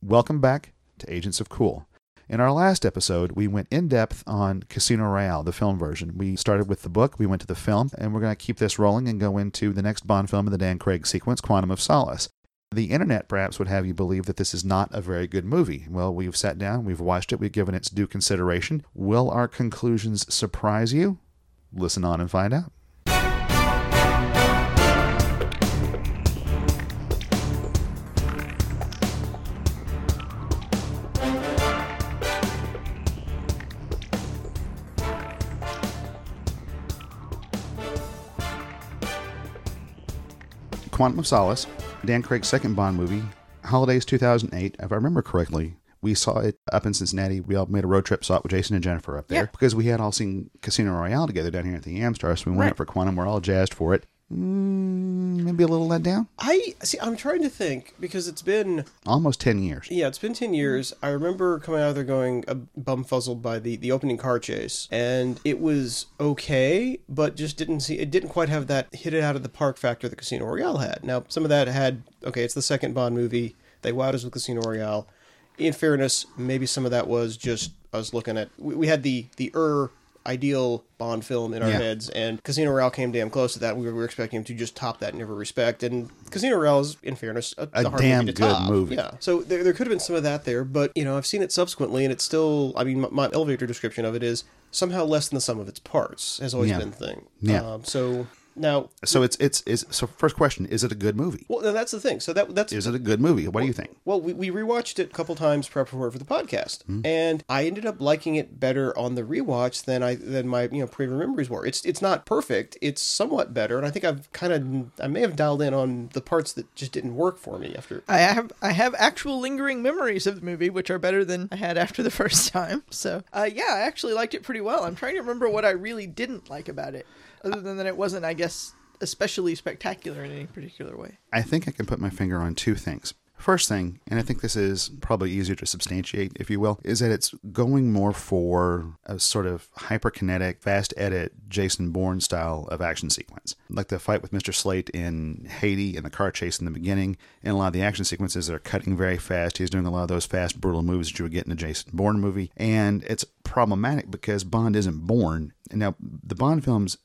Welcome back to Agents of Cool. In our last episode, we went in depth on Casino Royale, the film version. We started with the book, we went to the film, and we're going to keep this rolling and go into the next Bond film in the Dan Craig sequence, Quantum of Solace. The internet perhaps would have you believe that this is not a very good movie. Well, we've sat down, we've watched it, we've given its due consideration. Will our conclusions surprise you? Listen on and find out. Quantum of Solace, Dan Craig's second Bond movie, holidays 2008. If I remember correctly, we saw it up in Cincinnati. We all made a road trip, saw it with Jason and Jennifer up there because we had all seen Casino Royale together down here at the Amstar. So we went up for Quantum. We're all jazzed for it. Maybe a little let down? I'm trying to think because it's been almost 10 years. Yeah, it's been 10 years. I remember coming out of there going bumfuzzled by the opening car chase, and it was okay, but just didn't quite have that hit it out of the park factor that Casino Royale had. Now, some of that had, it's the second Bond movie. They wowed us with Casino Royale. In fairness, maybe some of that was just us looking at, we had the ideal Bond film in our heads, and Casino Royale came damn close to that. We were expecting him to just top that in every respect, and Casino Royale is, in fairness, a hard damn movie to good top. movie. Yeah, so there could have been some of that there, but I've seen it subsequently, and it's still, my elevator description of it is somehow less than the sum of its parts has always been the thing. Yeah. Now, so so first question, is it a good movie? Well, that's the thing. So that's is it a good movie? What do you think? Well, we rewatched it a couple times for the podcast, and I ended up liking it better on the rewatch than my previous memories were. It's not perfect. It's somewhat better, and I think I may have dialed in on the parts that just didn't work for me after. I have actual lingering memories of the movie, which are better than I had after the first time. So I actually liked it pretty well. I'm trying to remember what I really didn't like about it. Other than that, it wasn't, I guess, especially spectacular in any particular way. I think I can put my finger on two things. First thing, and I think this is probably easier to substantiate, if you will, is that it's going more for a sort of hyperkinetic, fast edit, Jason Bourne style of action sequence. Like the fight with Mr. Slate in Haiti and the car chase in the beginning, and a lot of the action sequences that are cutting very fast. He's doing a lot of those fast, brutal moves that you would get in a Jason Bourne movie. And it's problematic because Bond isn't Bourne. Now, the Bond films,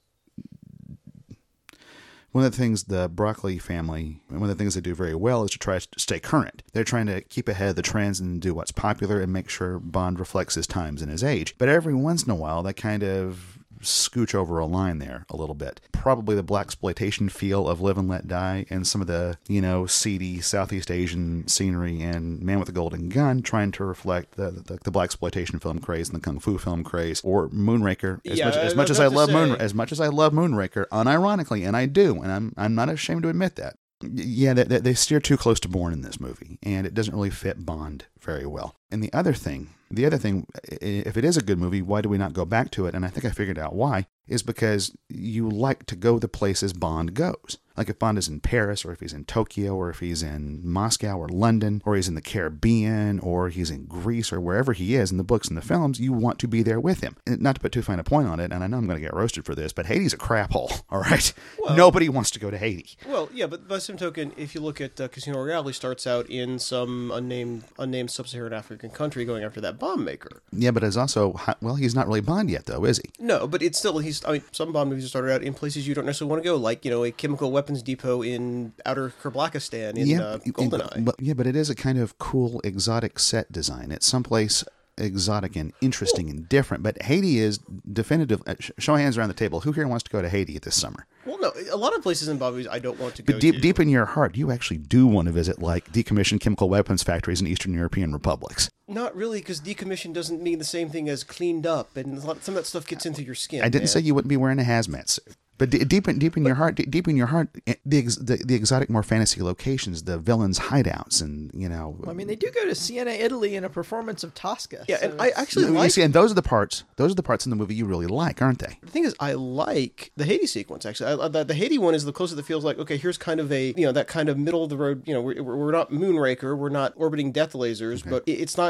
one of the things the Broccoli family, one of the things they do very well is to try to stay current. They're trying to keep ahead of the trends and do what's popular and make sure Bond reflects his times and his age. But every once in a while, they kind of scooch over a line there a little bit. Probably the blaxploitation feel of Live and Let Die and some of the, seedy Southeast Asian scenery and Man with a Golden Gun trying to reflect the blaxploitation film craze and the kung fu film craze, or Moonraker. As much as I love Moonraker, unironically, and I do, and I'm not ashamed to admit that. Yeah, they steer too close to Bourne in this movie, and it doesn't really fit Bond very well. And the other thing, if it is a good movie, why do we not go back to it? And I think I figured out why, is because you like to go the places Bond goes. Like if Bond is in Paris, or if he's in Tokyo, or if he's in Moscow or London, or he's in the Caribbean, or he's in Greece, or wherever he is in the books and the films, you want to be there with him. And not to put too fine a point on it, and I know I'm going to get roasted for this, but Haiti's a crap hole, all right? Well, nobody wants to go to Haiti. Well, yeah, but by the same token, if you look at Casino Royale, he starts out in some unnamed sub-Saharan African country going after that bomb maker. Yeah, but it's also, he's not really Bond yet, though, is he? No, but it's still, some Bond movies started out in places you don't necessarily want to go, like, a chemical weapons depot in outer Kerblakistan in GoldenEye. But it is a kind of cool, exotic set design. It's someplace exotic and interesting and different. But Haiti is definitive. Show of hands around the table. Who here wants to go to Haiti this summer? Well, no, a lot of places in Bond movies I don't want to go to. But deep in your heart, you actually do want to visit, like, decommissioned chemical weapons factories in Eastern European republics. Not really, because decommissioned doesn't mean the same thing as cleaned up, and some of that stuff gets into your skin. I didn't say you wouldn't be wearing a hazmat suit. But deep in your heart, the exotic, more fantasy locations, the villains' hideouts, and Well, they do go to Siena, Italy, in a performance of Tosca. Yeah, so and I actually like. And those are the parts in the movie you really like, aren't they? The thing is, I like the Haiti sequence. Actually, the Haiti one is the closest that feels like, okay, here's kind of a that kind of middle of the road. We're not Moonraker, we're not orbiting death lasers, but it's not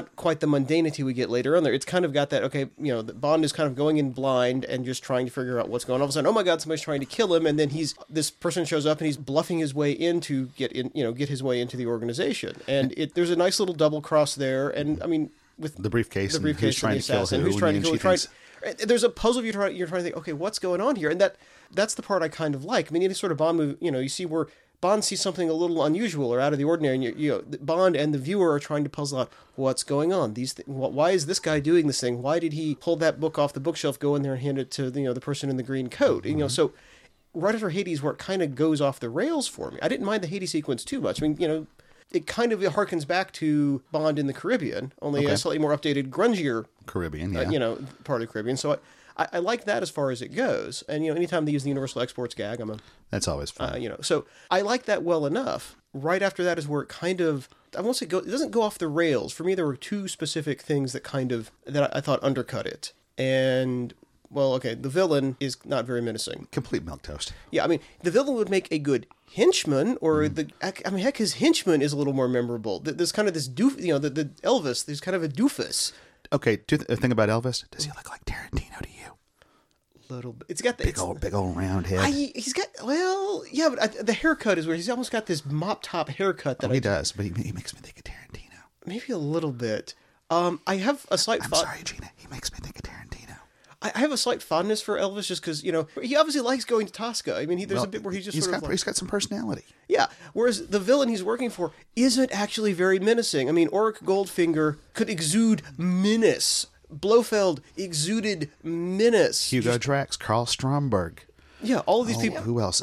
not quite the mundanity we get later on there. It's kind of got that, okay, that Bond is kind of going in blind and just trying to figure out what's going on. All of a sudden, oh my God, somebody's trying to kill him, and then this person shows up and he's bluffing his way in to get his way into the organization. And there's a nice little double cross there, and I mean, with the briefcase, and who's trying to kill who, there's a puzzle you're trying to think, okay, what's going on here? And that's the part I kind of like. I mean, any sort of Bond movie, you see where Bond sees something a little unusual or out of the ordinary, and Bond and the viewer are trying to puzzle out what's going on. Why is this guy doing this thing? Why did he pull that book off the bookshelf, go in there and hand it to the person in the green coat? Mm-hmm. So right after Hades, where it kind of goes off the rails for me, I didn't mind the Hades sequence too much. I mean, it kind of harkens back to Bond in the Caribbean, only a slightly more updated, grungier Caribbean, part of the Caribbean. So I like that as far as it goes. And, anytime they use the Universal Exports gag, that's always fun. So I like that well enough. Right after that is where it kind of, I won't say it doesn't go off the rails. For me, there were two specific things that I thought undercut it. And, well, okay, the villain is not very menacing. Complete milquetoast. Yeah, I mean, the villain would make a good henchman, or heck, his henchman is a little more memorable. There's kind of this the Elvis, there's kind of a doofus. Okay, thing about Elvis, does he look like Tarantino to you? Little bit. It's got the big old round head. He's got, well, yeah, but the haircut is where he's almost got this mop top haircut. He does, but he makes me think of Tarantino. Maybe a little bit. I have a slight. I'm sorry, Gina. He makes me think of Tarantino. I have a slight fondness for Elvis just because, he obviously likes going to Tosca. I mean, there's a bit where he's he's got some personality. Yeah, whereas the villain he's working for isn't actually very menacing. I mean, Auric Goldfinger could exude menace. Blofeld exuded menace. Hugo Drax, Carl Stromberg. Yeah, all of these people. Who else?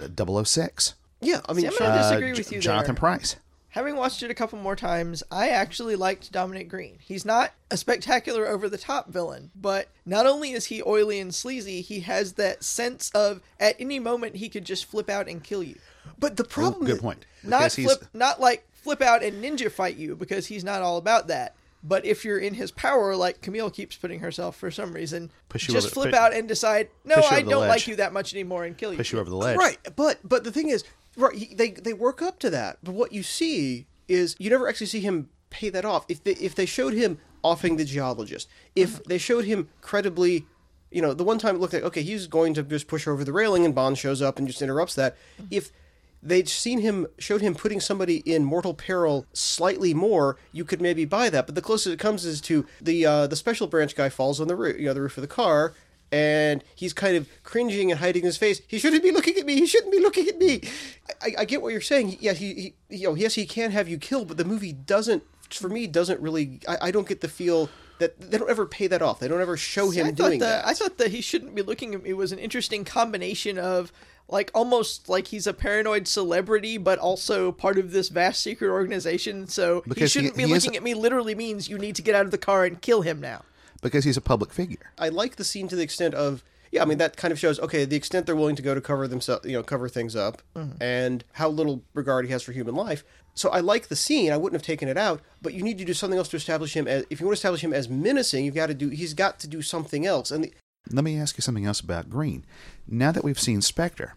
006. Yeah, I mean, I'm going to disagree with you Jonathan there. Pryce. Having watched it a couple more times, I actually liked Dominic Green. He's not a spectacular over-the-top villain, but not only is he oily and sleazy, he has that sense of at any moment he could just flip out and kill you. But the problem good point. Not like flip out and ninja fight you, because he's not all about that. But if you're in his power, like Camille keeps putting herself for some reason, just flip out and decide, no, I don't like you that much anymore, and kill you. Push you over the ledge. Right, but the thing is, right, they work up to that. But what you see is you never actually see him pay that off. If they showed him offing the geologist, if they showed him credibly, the one time it looked like, okay, he's going to just push over the railing and Bond shows up and just interrupts that. If they'd showed him putting somebody in mortal peril slightly more, you could maybe buy that. But the closest it comes is to the special branch guy falls on the roof, the roof of the car, and he's kind of cringing and hiding his face. He shouldn't be looking at me. He shouldn't be looking at me. I get what you're saying. Yeah, yes, he can have you killed, but the movie doesn't really. I don't get the feel that they don't ever pay that off. They don't ever show him doing that. I thought that he shouldn't be looking at me was an interesting combination of, like, almost like he's a paranoid celebrity, but also part of this vast secret organization. So because he shouldn't be looking at me literally means you need to get out of the car and kill him now. Because he's a public figure. I like the scene to the extent of, yeah, I mean, that kind of shows, okay, the extent they're willing to go to cover themselves, cover things up, and how little regard he has for human life. So I like the scene. I wouldn't have taken it out, but you need to do something else to establish him as, if you want to establish him as menacing, he's got to do something else. And let me ask you something else about Green. Now that we've seen Spectre,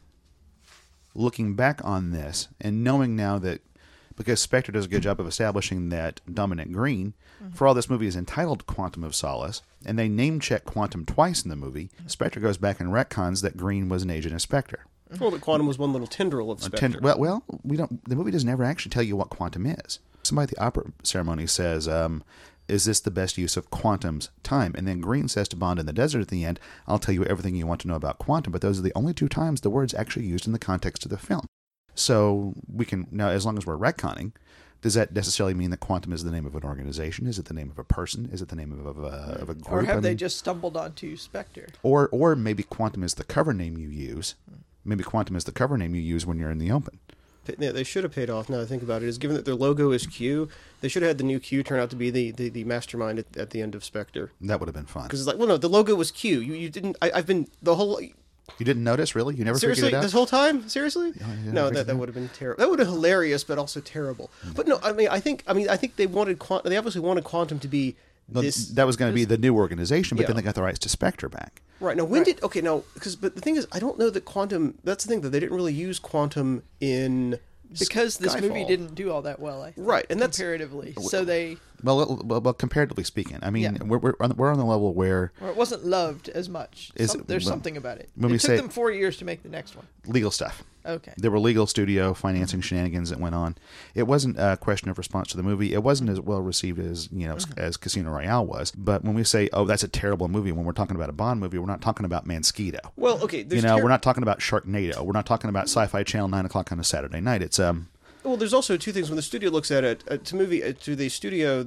looking back on this and knowing now that, because Spectre does a good job of establishing that Dominic Green, for all this movie is entitled Quantum of Solace, and they name-check Quantum twice in the movie, Spectre goes back and retcons that Green was an agent of Spectre. Well, but Quantum was one little tendril of Spectre. Well, we don't. The movie doesn't ever actually tell you what Quantum is. Somebody at the opera ceremony says, is this the best use of Quantum's time? And then Green says to Bond in the desert at the end, I'll tell you everything you want to know about Quantum, but those are the only two times the word's actually used in the context of the film. So we can, now as long as we're retconning, does that necessarily mean that Quantum is the name of an organization? Is it the name of a person? Is it the name of a group? Or have they just stumbled onto Spectre? Or maybe Quantum is the cover name you use. Maybe Quantum is the cover name you use when you're in the open. Yeah, they should have paid off, now that I think about it, is given that their logo is Q, they should have had the new Q turn out to be the mastermind at the end of Spectre. That would have been fun. Because it's like, well, no, the logo was Q. You didn't, I've been, the whole... You didn't notice, really? You never Seriously? figured it out? This whole time? Seriously? No, that would have been terrible. That would have been hilarious, but also terrible. But no, I think they wanted they obviously wanted Quantum to be this. That was going to be the new organization, but then they got the rights to Spectre back. Right. Now, but the thing is, I don't know that Quantum, that's the thing, that they didn't really use Quantum in... Because this Skyfall. movie didn't do all that well, I think, right, and that's comparatively. So they Well, comparatively speaking, I mean, Yeah. we're on the level where Or it wasn't loved as much. There's well, something about it. when It we took say- them 4 years to make the next one. legal stuff. Okay. There were legal studio financing shenanigans that went on. It wasn't a question of response to the movie. It wasn't as well received as as Casino Royale was. But when we say, "Oh, that's a terrible movie," when we're talking about a Bond movie, we're not talking about Mosquito. Well, okay, there's We're not talking about Sharknado. We're not talking about Sci-Fi Channel 9 o'clock on a Saturday night. It's Well, there's also two things when the studio looks at it. To the studio,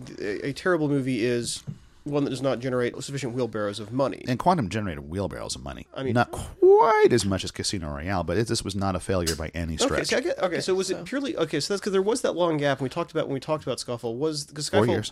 a terrible movie is one that does not generate sufficient wheelbarrows of money. and Quantum generated wheelbarrows of money. I mean- not quite as much as Casino Royale, but this was not a failure by any stretch. So was it purely okay? So that's because there was that long gap when we talked about Skyfall. Was because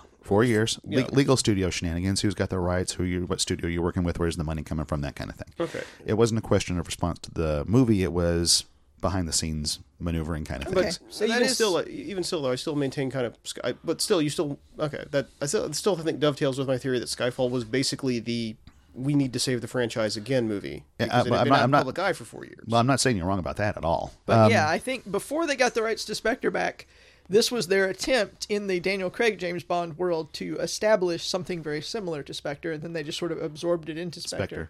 4 years. Yeah. Legal studio shenanigans. Who's got the rights? What studio you're working with? Where's the money coming from? That kind of thing. Okay. It wasn't a question of response to the movie. It was behind the scenes maneuvering kind of thing. Okay. But So even that is- still, though, I still maintain kind of. But still, you still okay. That I still think dovetails with my theory that Skyfall was basically the "we need to save the franchise again" movie because it had been out in the public eye for 4 years. Well, I'm not saying you're wrong about that at all. But yeah, I think before they got the rights to Spectre back, this was their attempt in the Daniel Craig James Bond world to establish something very similar to Spectre, and then they just sort of absorbed it into Spectre.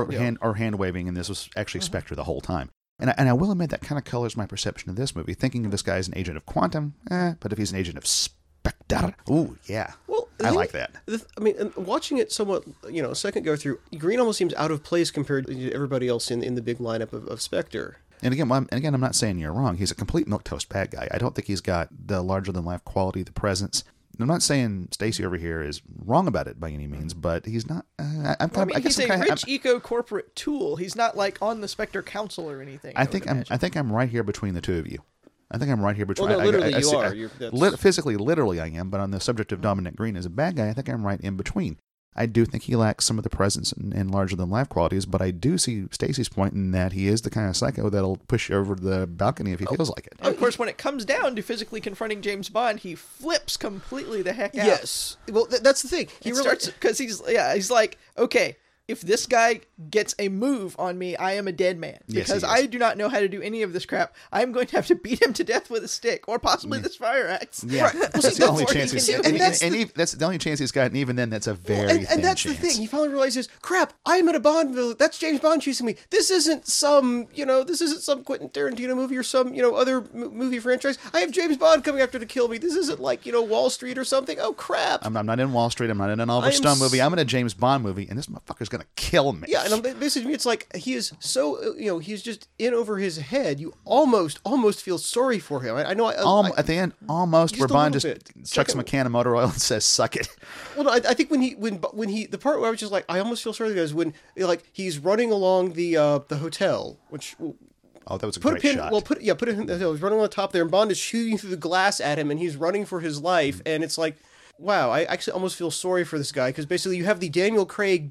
hand waving, and this was actually Spectre the whole time. And I will admit that kind of colors my perception of this movie. Thinking of this guy as an agent of Quantum, but if he's an agent of Spectre, ooh, yeah. Well, I like that. I mean, and watching it somewhat, a second go through, Green almost seems out of place compared to everybody else in the big lineup of Spectre. And again, I'm not saying you're wrong. He's a complete milquetoast bad guy. I don't think he's got the larger than life quality, the presence. I'm not saying Stacy over here is wrong about it by any means, but he's not. He's a rich eco-corporate tool. He's not like on the Spectre Council or anything. I think I'm right here between the two of you. I think I'm right here between. Well, no, literally you are. Physically, literally, I am. But on the subject of Dominic Green as a bad guy, I think I'm right in between. I do think he lacks some of the presence and larger than life qualities, but I do see Stacy's point in that he is the kind of psycho that'll push you over the balcony if he feels like it. And of course, when it comes down to physically confronting James Bond, he flips completely the heck out. Yes. Well, that's the thing. He starts because he's like, okay, if this guy gets a move on me, I am a dead man. Yes, Because he is. I do not know how to do any of this crap. I'm going to have to beat him to death with a stick, or possibly this fire axe. Yeah, Right. that's the only Before he chance can he's do and, it. and that's the only chance he's got. And even then, that's a very and thin that's chance. the thing. He finally realizes, crap, I'm at a Bond villain. That's James Bond chasing me. This isn't some Quentin Tarantino movie or some, other movie franchise. I have James Bond coming after to kill me. This isn't like, Wall Street or something. Oh, crap. I'm not in Wall Street. I'm not in an Oliver I am Stone movie. I'm in a James Bond movie, and this motherfucker's gonna kill me. Yeah, and basically, it's like he is so, he's just in over his head. You almost feel sorry for him. I know. At the end, almost just where a Bond little just bit. chucks him a can of motor oil and says, "Suck it." Well, no, I think when the part where I was just like, I almost feel sorry for the guy is when he's running along the hotel, which. Oh, that was a Put great a pin. shot. Well, put it in. He's running on the top there, and Bond is shooting through the glass at him, and he's running for his life. And it's like, wow, I actually almost feel sorry for this guy because basically you have the Daniel Craig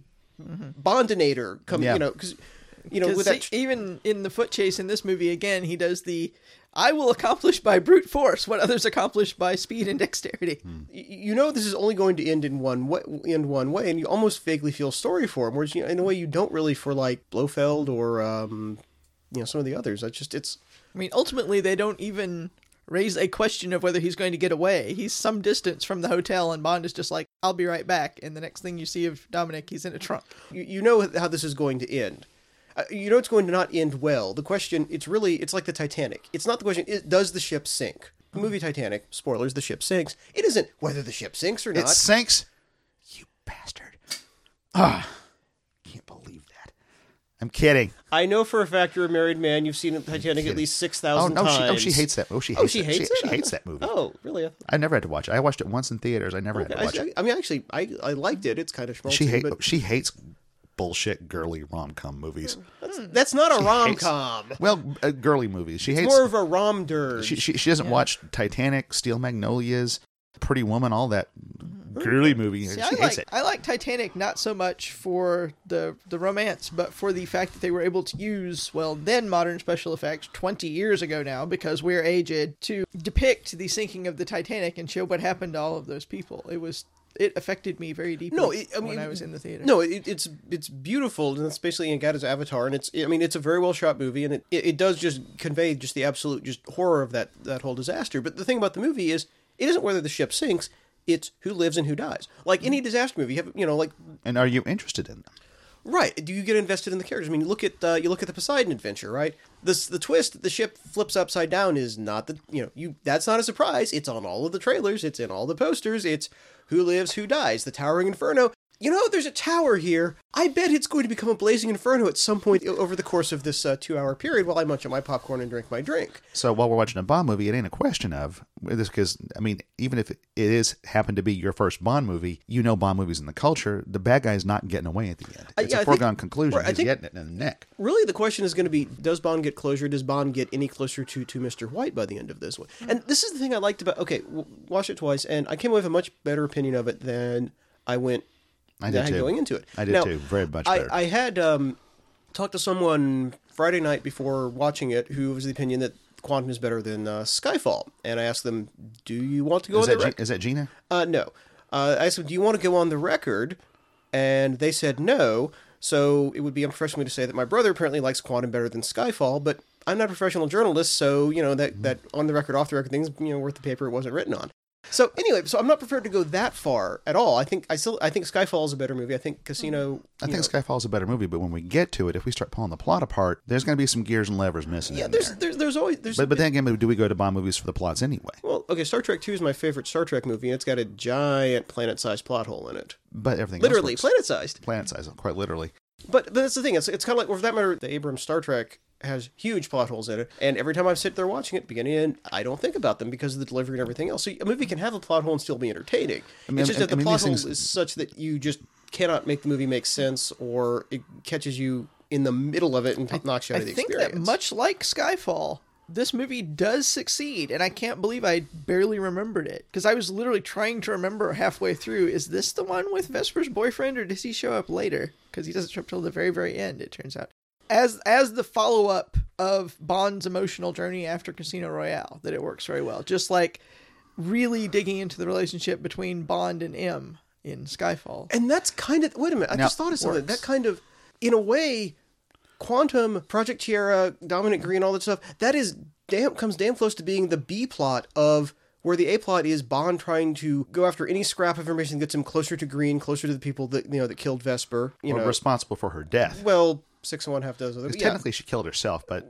Bondinator coming. Yeah. Because with that. Even in the foot chase in this movie, again, he does the "I will accomplish by brute force what others accomplish by speed and dexterity." This is only going to end in one way, and you almost vaguely feel sorry for him, whereas in a way you don't really for like Blofeld or some of the others. It's. I mean, ultimately, they don't even raise a question of whether he's going to get away. He's some distance from the hotel, and Bond is just like, "I'll be right back." And the next thing you see of Dominic, he's in a trunk. You know how this is going to end. It's going to not end well. The question, it's like the Titanic. It's not the question, does the ship sink? The movie Titanic, spoilers, the ship sinks. It isn't whether the ship sinks or not. It sinks. You bastard. Can't believe that. I'm kidding. I know for a fact you're a married man. You've seen Titanic at least 6,000 times. She hates that. She hates it. She hates that movie. Oh, really? I never had to watch it. I watched it once in theaters. I never had to watch it. I mean, actually, I liked it. It's kind of schmaltzy. She hates bullshit girly rom-com movies. That's not a rom-com. Well, girly movies. She hates more of a rom-der. She doesn't watch Titanic, Steel Magnolias, Pretty Woman, all that girly movie. See, she hates it. I like Titanic not so much for the romance, but for the fact that they were able to use, then modern special effects 20 years ago now, because we're aged, to depict the sinking of the Titanic and show what happened to all of those people. It affected me very deeply when I was in the theater. No, it's beautiful, and it's basically Gatta's Avatar, and it's a very well shot movie, and it does just convey just the absolute just horror of that whole disaster. But the thing about the movie is, it isn't whether the ship sinks, It's who lives and who dies. Like any disaster movie, you have, like. And are you interested in them? Right. Do you get invested in the characters? I mean, you look at the Poseidon adventure, right? The twist that the ship flips upside down is not that's not a surprise. It's on all of the trailers. It's in all the posters. It's who lives, who dies. The Towering Inferno. There's a tower here. I bet it's going to become a blazing inferno at some point over the course of this 2-hour period while I munch on my popcorn and drink my drink. So while we're watching a Bond movie, it ain't a question of this, because, I mean, even if it is happened to be your first Bond movie, Bond movies in the culture, the bad guy's not getting away at the end. It's a foregone conclusion. He's getting it in the neck. Really, the question is going to be, does Bond get closure? Does Bond get any closer to Mr. White by the end of this one? And this is the thing I liked about, watch it twice, and I came away with a much better opinion of it than I did too. Going into it. I did too. Very much better. I had talked to someone Friday night before watching it who was the opinion that Quantum is better than Skyfall. And I asked them, do you want to go on the record? Is that Gina? No. I asked them, do you want to go on the record? And they said no. So it would be unprofessional to say that my brother apparently likes Quantum better than Skyfall, but I'm not a professional journalist, so, that on the record, off the record things, worth the paper it wasn't written on. So anyway, I'm not prepared to go that far at all. I think Skyfall is a better movie. I think Casino. I think Skyfall is a better movie, but when we get to it, if we start pulling the plot apart, there's going to be some gears and levers missing. Yeah, there's always. But then again, do we go to Bond movies for the plots anyway? Well, okay, Star Trek 2 is my favorite Star Trek movie, and it's got a giant planet-sized plot hole in it. But everything literally else planet-sized. Planet-sized, quite literally. But that's the thing. It's kind of like, for that matter, the Abrams Star Trek has huge plot holes in it, and every time I sit there watching it, beginning and end, I don't think about them because of the delivery and everything else. So a movie can have a plot hole and still be entertaining. It's just that the plot hole is such that you just cannot make the movie make sense, or it catches you in the middle of it and knocks you out of the experience. I think that much like Skyfall, this movie does succeed, and I can't believe I barely remembered it, because I was literally trying to remember halfway through, is this the one with Vesper's boyfriend, or does he show up later? Because he doesn't show up till the very, very end, it turns out. As the follow-up of Bond's emotional journey after Casino Royale, that it works very well. Just like really digging into the relationship between Bond and M in Skyfall. And that's kind of... Wait a minute, I just thought of something. That kind of, in a way, Quantum, Project Tierra, Dominic Green, all that stuff, that comes damn close to being the B-plot of... where the A-plot is Bond trying to go after any scrap of information that gets him closer to Green, closer to the people that that killed Vesper. Responsible for her death. Well, 6 and 1/2 dozen other. Technically, she killed herself, but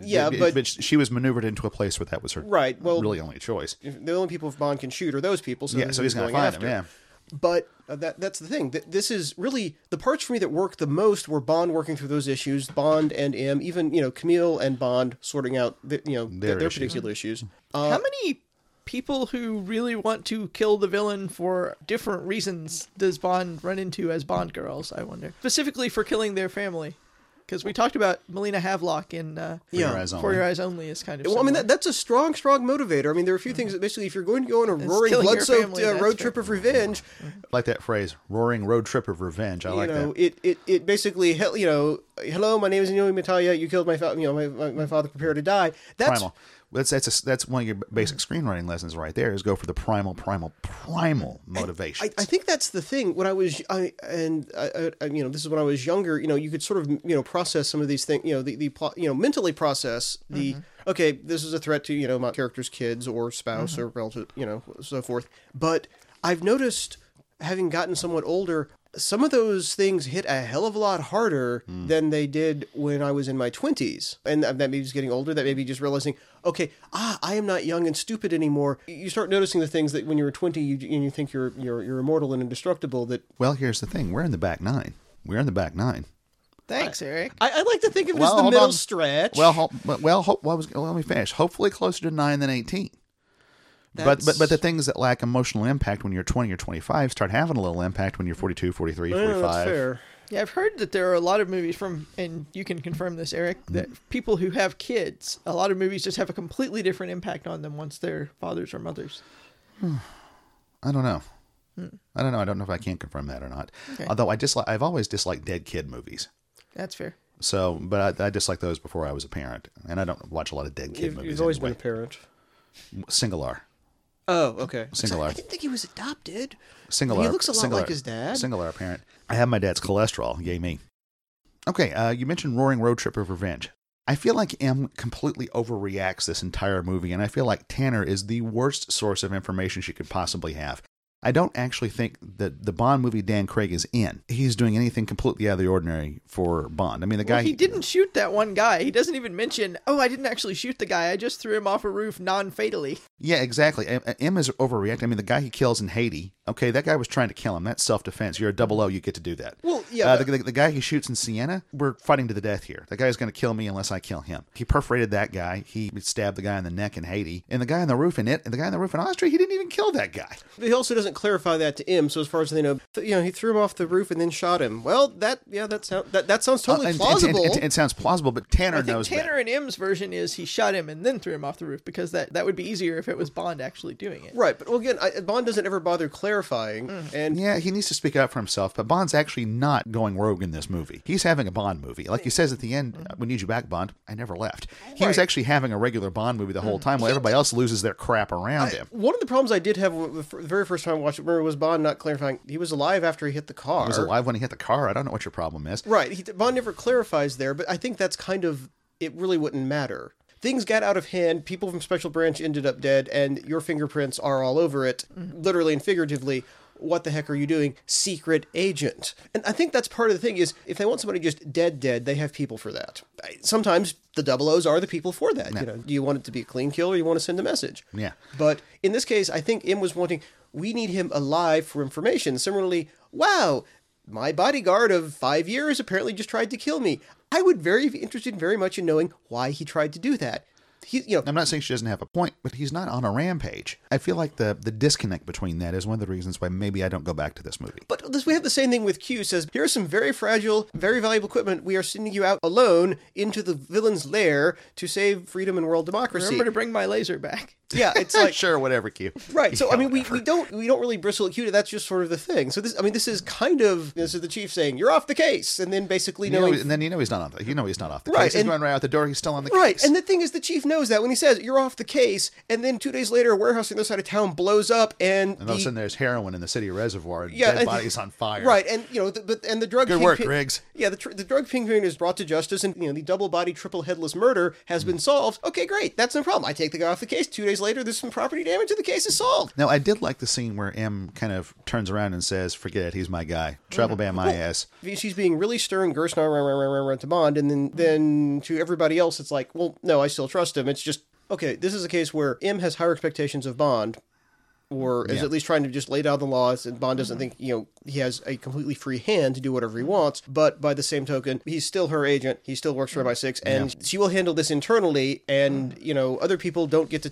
but she was maneuvered into a place where that was her really only choice. The only people Bond can shoot are those people. So he's going to find them. Yeah. But that's the thing. This is really the parts for me that worked the most were Bond working through those issues, Bond and M, even Camille and Bond sorting out their particular issues. How many people who really want to kill the villain for different reasons does Bond run into as Bond girls, I wonder? Specifically for killing their family. Because we talked about Melina Havelock in For Your Eyes Only is kind of similar. Well, I mean, that's a strong motivator. I mean, there are a few things that basically, if you're going to go on a roaring, blood-soaked road trip of revenge... I like that phrase, roaring road trip of revenge. I like that. It basically, hello, my name is Inigo Montoya, you killed my father, prepare to die. That's... Primal. That's one of your basic screenwriting lessons right there, is go for the primal motivation. I think that's the thing. When I was, this is when I was younger. You could sort of, process some of these things. The plot. Mentally process the. Okay, this is a threat to my character's kids or spouse or relative. So forth. But I've noticed, having gotten somewhat older, some of those things hit a hell of a lot harder than they did when I was in my 20s. And that maybe just getting older, that maybe just realizing, okay, I am not young and stupid anymore. You start noticing the things that when you were 20, you think you're immortal and indestructible. Well, here's the thing. We're in the back nine. Thanks, Eric. I like to think of it as the middle stretch. Let me finish. Hopefully closer to 9 than 18. But the things that lack emotional impact when you're 20 or 25 start having a little impact when you're 42, 43, 45. That's fair. Yeah, I've heard that there are a lot of movies and you can confirm this, Eric, that people who have kids, a lot of movies just have a completely different impact on them once they're fathers or mothers. I don't know. I don't know if I can confirm that or not. Okay. Although I've always disliked dead kid movies. That's fair. So, but I disliked those before I was a parent, and I don't watch a lot of dead kid movies. You've always been a parent. Singular. Oh, okay. Singular. I didn't think he was adopted. Singular. He looks a lot like his dad. Singular parent. I have my dad's cholesterol. Yay me. Okay, you mentioned Roaring Road Trip of Revenge. I feel like M completely overreacts this entire movie, and I feel like Tanner is the worst source of information she could possibly have. I don't actually think that the Bond movie Dan Craig is in, he's doing anything completely out of the ordinary for Bond. I mean, the guy... He didn't shoot that one guy. He doesn't even mention, I didn't actually shoot the guy. I just threw him off a roof non-fatally. Yeah, exactly. M is overreacting. I mean, the guy he kills in Haiti, okay, that guy was trying to kill him. That's self-defense. You're a 00, you get to do that. Well, yeah. The guy he shoots in Siena, we're fighting to the death here. The guy's going to kill me unless I kill him. He perforated that guy. He stabbed the guy in the neck in Haiti. And the guy on the roof in Austria, he didn't even kill that guy. But he also doesn't clarify that to M, so as far as they know, he threw him off the roof and then shot him. Well, that sounds totally plausible. It sounds plausible, but Tanner knows Tanner better. and M's version is he shot him and then threw him off the roof, because that would be easier if it was Bond actually doing it. Right, but again, Bond doesn't ever bother clarifying. And Yeah, he needs to speak up for himself, but Bond's actually not going rogue in this movie. He's having a Bond movie. Like he says at the end, we need you back, Bond. I never left. He was Right. actually having a regular Bond movie the whole time while everybody else loses their crap around him. one of the problems I did have with the very first time I watched it, remember, was Bond not clarifying he was alive after he hit the car. He was alive when he hit the car. I don't know what your problem is. Right, Bond never clarifies there, but I think that's kind of, it really wouldn't matter. Things got out of hand, people from Special Branch ended up dead, and your fingerprints are all over it, literally and figuratively. What the heck are you doing, secret agent? And I think that's part of the thing is, if they want somebody just dead, they have people for that. Sometimes the 00s are the people for that. Yeah. Do you want it to be a clean kill or you want to send a message? Yeah. But in this case, I think M was wanting, we need him alive for information. Similarly, wow, my bodyguard of 5 years apparently just tried to kill me. I would be interested very much in knowing why he tried to do that. I'm not saying she doesn't have a point, but he's not on a rampage. I feel like the disconnect between that is one of the reasons why maybe I don't go back to this movie. But we have the same thing with Q. Says, here's some very fragile, very valuable equipment. We are sending you out alone into the villain's lair to save freedom and world democracy. Remember to bring my laser back. Yeah, it's like Sure, whatever, Q. right. So Yeah, I mean, we whatever. don't really bristle at Q. That's just sort of the thing. So this is kind of, this is the chief saying you're off the case, and then basically knowing And then he's not on the he's not off the Right, case. He's and- going right out the door. He's still on the right. case. And the thing is, the chief knows that when he says you're off the case, and then 2 days later, a warehouse on the other side of town blows up, and all of a sudden, there's heroin in the city reservoir. And Yeah, dead and- bodies on fire. right, and the drug Good work, kingpin- Riggs. Yeah, the drug kingpin is brought to justice, and the double body, triple headless murder has been solved. Okay, great, that's no problem. I take the guy off the case. 2 days later, there's some property damage, and the case is solved. Now, I did like the scene where M kind of turns around and says, "Forget it, he's my guy. Travel ban my ass." She's being really stern, Gerstner to Bond, and then to everybody else, it's like, well, no, I still trust him. It's just, okay, this is a case where M has higher expectations of Bond, or is Yeah. at least trying to just lay down the laws, and Bond doesn't think, he has a completely free hand to do whatever he wants, but by the same token, he's still her agent, he still works for MI6, and she will handle this internally, and, other people don't get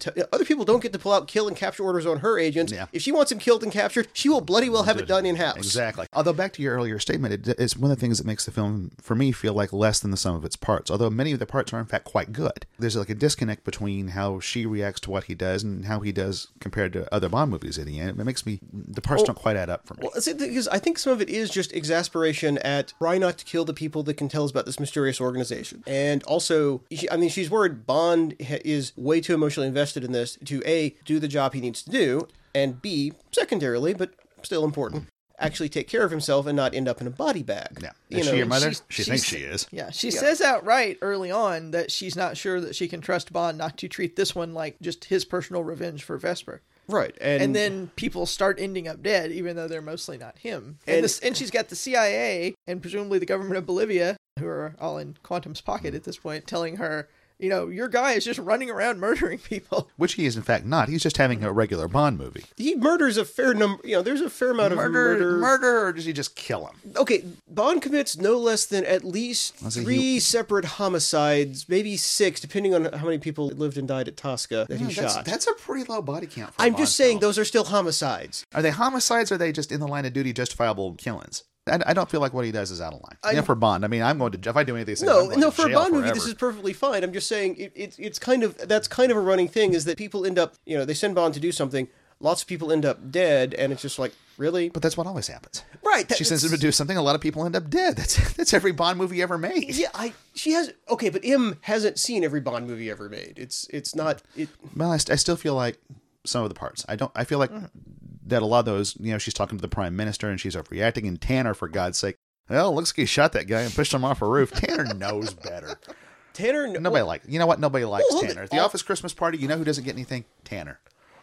to pull out kill and capture orders on her agents. Yeah. If she wants him killed and captured, she will bloody well have it done in-house. Exactly. Although, back to your earlier statement, it's one of the things that makes the film, for me, feel like less than the sum of its parts. Although many of the parts are, in fact, quite good. There's like a disconnect between how she reacts to what he does and how he does compared to other Bond movies at the end. It makes the parts don't quite add up for me. Well, because I think some of it is just exasperation at try not to kill the people that can tell us about this mysterious organization. And also, she's worried Bond is way too emotionally invested in this to A, do the job he needs to do, and B, secondarily, but still important, actually take care of himself and not end up in a body bag. Yeah. Is she your mother? she's- She she's- thinks she is. Yeah, she says outright early on that she's not sure that she can trust Bond not to treat this one like just his personal revenge for Vesper. Right. And then people start ending up dead, even though they're mostly not him. And she's got the CIA and presumably the government of Bolivia, who are all in Quantum's pocket at this point, telling her, your guy is just running around murdering people. Which he is, in fact, not. He's just having a regular Bond movie. he murders a fair number, there's a fair amount of Murder, or does he just kill him? Okay, Bond commits no less than at least See, 3 separate homicides, maybe 6, depending on how many people lived and died at Tosca that he shot. That's a pretty low body count for a I'm Bond just saying film. those are still homicides. Are they homicides or are they just in the line of duty justifiable killings? I don't feel like what he does is out of line. For Bond, I'm going to, if I do any of these things, I'm going No, to for a jail Bond movie, forever. this is perfectly fine. I'm just saying it's kind of, that's kind of a running thing, is that people end up, they send Bond to do something, lots of people end up dead, and it's just like, really? But that's what always happens. Right. She sends him to do something, a lot of people end up dead. That's every Bond movie ever made. Yeah, she has, okay, but M hasn't seen every Bond movie ever made. It's not, Well, I still feel like some of the parts. I feel like that a lot of those, she's talking to the Prime Minister and she's overreacting, and Tanner, for God's sake, well, looks like he shot that guy and pushed him off a roof. Tanner knows better. Tanner... Nobody likes Tanner. At the hold office Christmas party, who doesn't get anything? Tanner.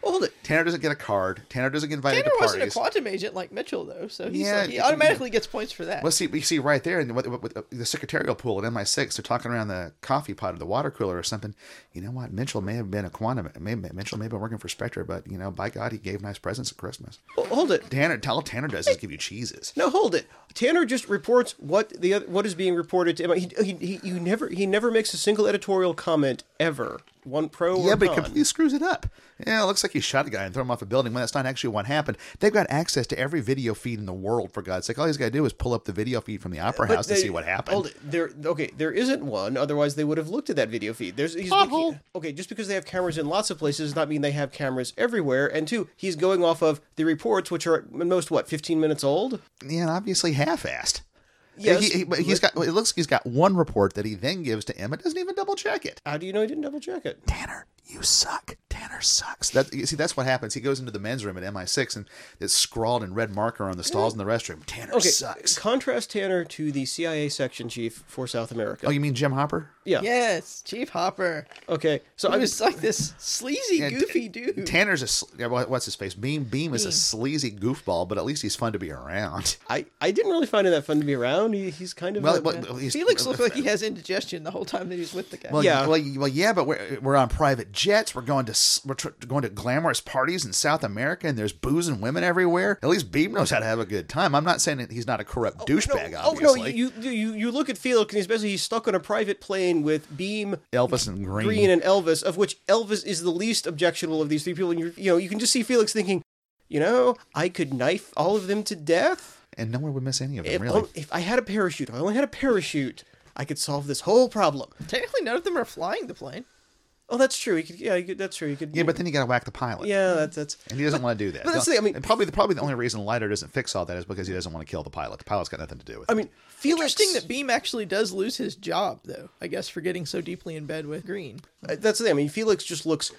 Hold it. Tanner doesn't get a card. Tanner doesn't get invited Tanner to wasn't a parties. quantum agent like Mitchell, though, so Yeah, he automatically gets points for that. Well, see, we see right there in the secretarial pool at MI6, they're talking around the coffee pot or the water cooler or something. You know what? Mitchell may have been a quantum. Mitchell may have been working for Spectre, but, you know, by God, he gave nice presents at Christmas. Hold it. All Tanner does is give you cheeses. No, hold it. Tanner just reports what is being reported to him. He never makes a single editorial comment ever. One pro or Yeah, but he con. completely screws it up. Yeah, it looks like he shot a guy and threw him off a building when that's not actually what happened. They've got access to every video feed in the world, for God's sake. All he's got to do is pull up the video feed from the Opera House to see what happened. Hold it. There isn't one. Otherwise, they would have looked at that video feed. Okay, just because they have cameras in lots of places does not mean they have cameras everywhere. And two, he's going off of the reports, which are at most 15 minutes old. Yeah, and obviously half-assed. Yes, but he's got. It looks like he's got one report that he then gives to Emma. Doesn't even double check it. How do you know he didn't double check it? Tanner, you suck. Tanner sucks. That's what happens. He goes into the men's room at MI6 and it's scrawled in red marker on the stalls in the restroom. Tanner sucks. Contrast Tanner to the CIA section chief for South America. Oh, you mean Jim Hopper? Yeah. Yes, Chief Hopper. Okay, so He was like this sleazy, goofy dude. Tanner's what's his face? Beam is a sleazy goofball, but at least he's fun to be around. I didn't really find him that fun to be around. He's kind of Felix looked like he has indigestion the whole time that he's with the guy. Well, Yeah. yeah, but we're on private jets. We're going to glamorous parties in South America, and there's booze and women everywhere. At least Beam knows how to have a good time. I'm not saying that he's not a corrupt douchebag. Obviously, you look at Felix, and he's stuck on a private plane with Beam, Elvis, and Green, and Elvis, of which Elvis is the least objectionable of these three people. And you can just see Felix thinking, I could knife all of them to death, and no one would miss any of them. Really, if I had a parachute, if I only had a parachute, I could solve this whole problem. Technically, none of them are flying the plane. Oh, that's true. That's true. Yeah, but then you got to whack the pilot. Yeah, that's. And he doesn't want to do that. But that's the thing, I mean, and probably the only reason Leiter doesn't fix all that is because he doesn't want to kill the pilot. The pilot's got nothing to do with it. I mean, Felix. Interesting that Beam actually does lose his job, though. I guess for getting so deeply in bed with Green. That's the thing. I mean, Felix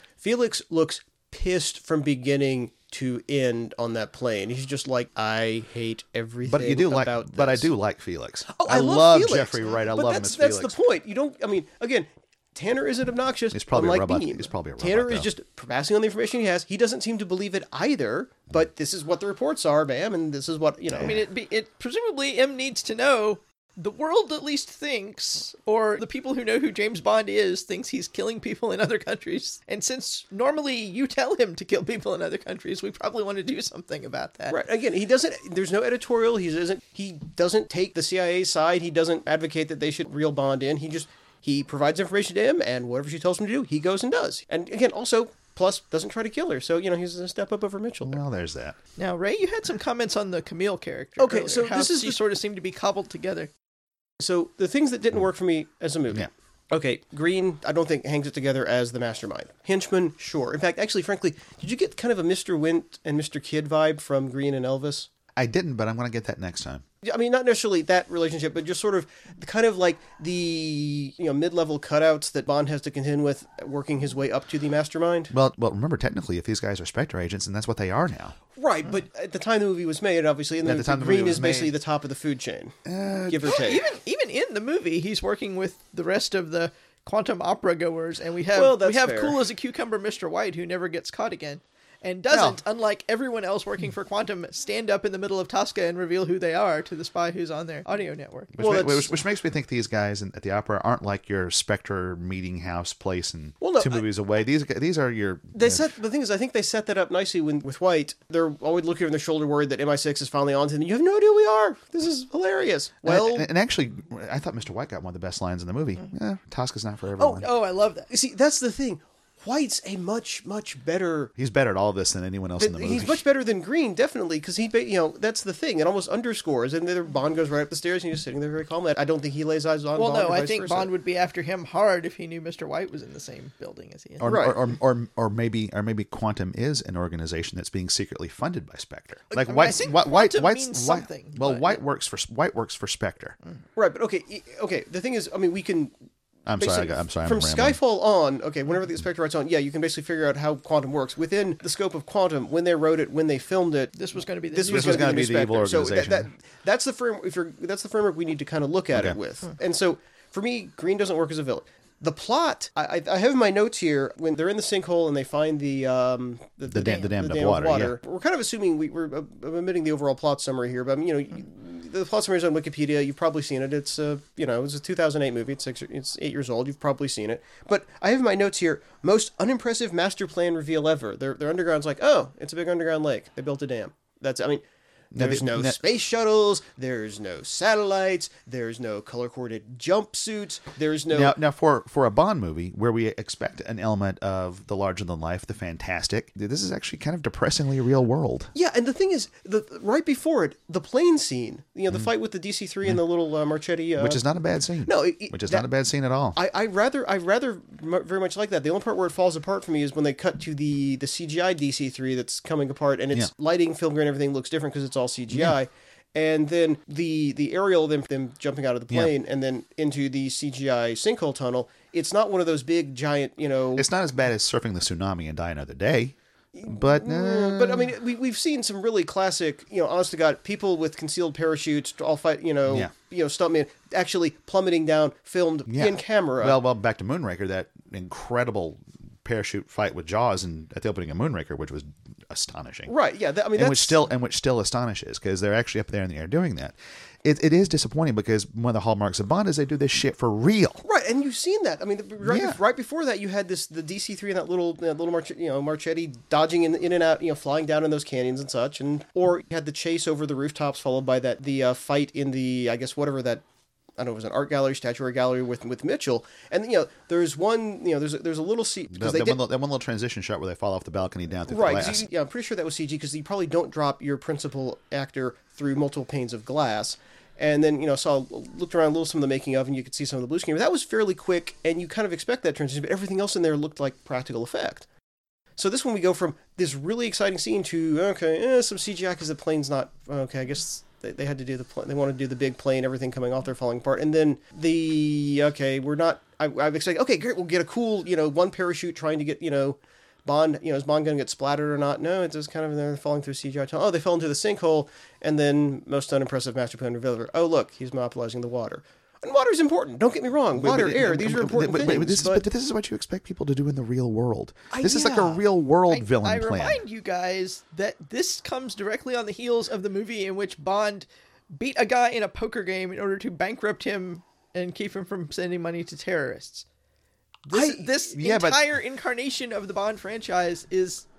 looks pissed from beginning to end on that plane. He's just like, I hate everything. But you do like, about this. but I do like Felix. Oh, I love Felix. Jeffrey Wright. I love him as That's Felix. the point. You don't. I mean, again. Tanner isn't obnoxious. He's probably unlike a robot. Beam. He's probably a robot, Tanner is though. just passing on the information he has. He doesn't seem to believe it either. But this is what the reports are, bam, and this is what I mean, it presumably M needs to know. The world at least thinks, or the people who know who James Bond is, thinks he's killing people in other countries. And since normally you tell him to kill people in other countries, we probably want to do something about that. Right. Again, he doesn't. There's no editorial. He doesn't take the CIA side. He doesn't advocate that they should reel Bond in. He provides information to him, and whatever she tells him to do, he goes and does. And again, also, plus, doesn't try to kill her. So, he's a step up over Mitchell. Well, there's that. Now, Ray, you had some comments on the Camille character. Okay, earlier, so how this is she sort of seemed to be cobbled together. So, the things that didn't work for me as a movie. Yeah. Okay, Green, I don't think hangs it together as the mastermind. Henchman, sure. In fact, actually, frankly, did you get kind of a Mr. Wint and Mr. Kidd vibe from Green and Elvis? I didn't, but I'm going to get that next time. I mean, not necessarily that relationship, but just sort of kind of like the mid-level cutouts that Bond has to contend with, working his way up to the mastermind. Well, remember, technically, if these guys are Spectre agents, and that's what they are now. Right, but at the time the movie was made, obviously, and At the time the movie Green was is basically made. the top of the food chain, give or take. Even in the movie, he's working with the rest of the quantum opera goers, and we have Well, that's fair. cool as a cucumber Mr. White, who never gets caught again. And doesn't, unlike everyone else working for Quantum, stand up in the middle of Tosca and reveal who they are to the spy who's on their audio network. Which makes me think these guys at the opera aren't like your Spectre meeting house place and two movies away. These are your... The thing is, I think they set that up nicely with White. They're always looking over their shoulder worried that MI6 is finally on to them. You have no idea who we are. This is hilarious. Well... And actually, I thought Mr. White got one of the best lines in the movie. Tosca's not for everyone. Oh, I love that. See, that's the thing. White's a much better... He's better at all this than anyone else in the movie. He's much better than Green, definitely, because that's the thing. It almost underscores, and then Bond goes right up the stairs, and he's just sitting there very calmly. I don't think he lays eyes on Well, Bond. no, or I vice think versa. Bond would be after him hard if he knew Mr. White was in the same building as he is. Or maybe Quantum is an organization that's being secretly funded by Spectre. Like I think Quantum means something, but- White works for Spectre. Right, but okay. The thing is, I mean, we can... I'm sorry. I'm From rambling. Skyfall on, whenever the Spectre writes on, you can basically figure out how Quantum works. Within the scope of Quantum, when they wrote it, when they filmed it, This was going to be this new was gonna going to be be the evil Spectre. So organization. that's the framework. That's the framework we need to kind of look at it with. And so, for me, Green doesn't work as a villain. The plot, I have in my notes here, when they're in the sinkhole and they find the dam of water. We're kind of assuming we're omitting the overall plot summary here, but the plot summary is on Wikipedia. You've probably seen it. It's it was a 2008 movie. It's 8 years old. You've probably seen it. But I have in my notes here, most unimpressive master plan reveal ever. Their underground's like, oh, it's a big underground lake. They built a dam. There's no space shuttles. There's no satellites. There's no color-coordinated jumpsuits. There's no... Now for a Bond movie where we expect an element of the larger-than-life, the fantastic, this is actually kind of depressingly real world. Yeah, and the thing is, right before it, the plane scene, the fight with the DC-3 and the little Marchetti... which is not a bad scene. No. Which is not a bad scene at all. I rather very much like that. The only part where it falls apart for me is when they cut to the CGI DC-3 that's coming apart, and its lighting, film grain, everything looks different because it's all CGI. Yeah. And then the aerial, them jumping out of the plane and then into the CGI sinkhole tunnel, it's not one of those big, giant, It's not as bad as surfing the tsunami and die another day. But I mean, we've seen some really classic, honest to God, people with concealed parachutes all fight, stuntmen actually plummeting down, filmed in camera. Well, back to Moonraker, that incredible parachute fight with Jaws at the opening of Moonraker, which was astonishing. Right? Yeah. Which still astonishes because they're actually up there in the air doing that. It is disappointing because one of the hallmarks of Bond is they do this shit for real. Right, and you've seen that. I mean, right before that, you had the DC-3 and that little Marchetti dodging in and out, flying down in those canyons and such, or you had the chase over the rooftops followed by the fight in the, I guess, whatever that. I don't know, it was an art gallery, statuary gallery with Mitchell, and there's one, there's a little scene because that one little transition shot where they fall off the balcony down through the glass. I'm pretty sure that was CG because you probably don't drop your principal actor through multiple panes of glass. And then, looked around a little some of the making of, and you could see some of the blue screen. But that was fairly quick, and you kind of expect that transition, but everything else in there looked like practical effect. So this one we go from this really exciting scene to, some CGI because the plane's not, I guess they had to do they wanted to do the big plane, everything coming off there falling apart. And then we're not, I've expected, okay, great, we'll get a cool, one parachute trying to get, Bond, is Bond going to get splattered or not? No, it's just kind of they're falling through CGI tunnel. Oh, they fell into the sinkhole, and then most unimpressive master plan reveal. Oh, look, he's monopolizing the water. And water's important. Don't get me wrong. Water, air, these are important things. But this is what you expect people to do in the real world. This is like a real world villain plan. I remind you guys that this comes directly on the heels of the movie in which Bond beat a guy in a poker game in order to bankrupt him and keep him from sending money to terrorists. This entire incarnation of the Bond franchise is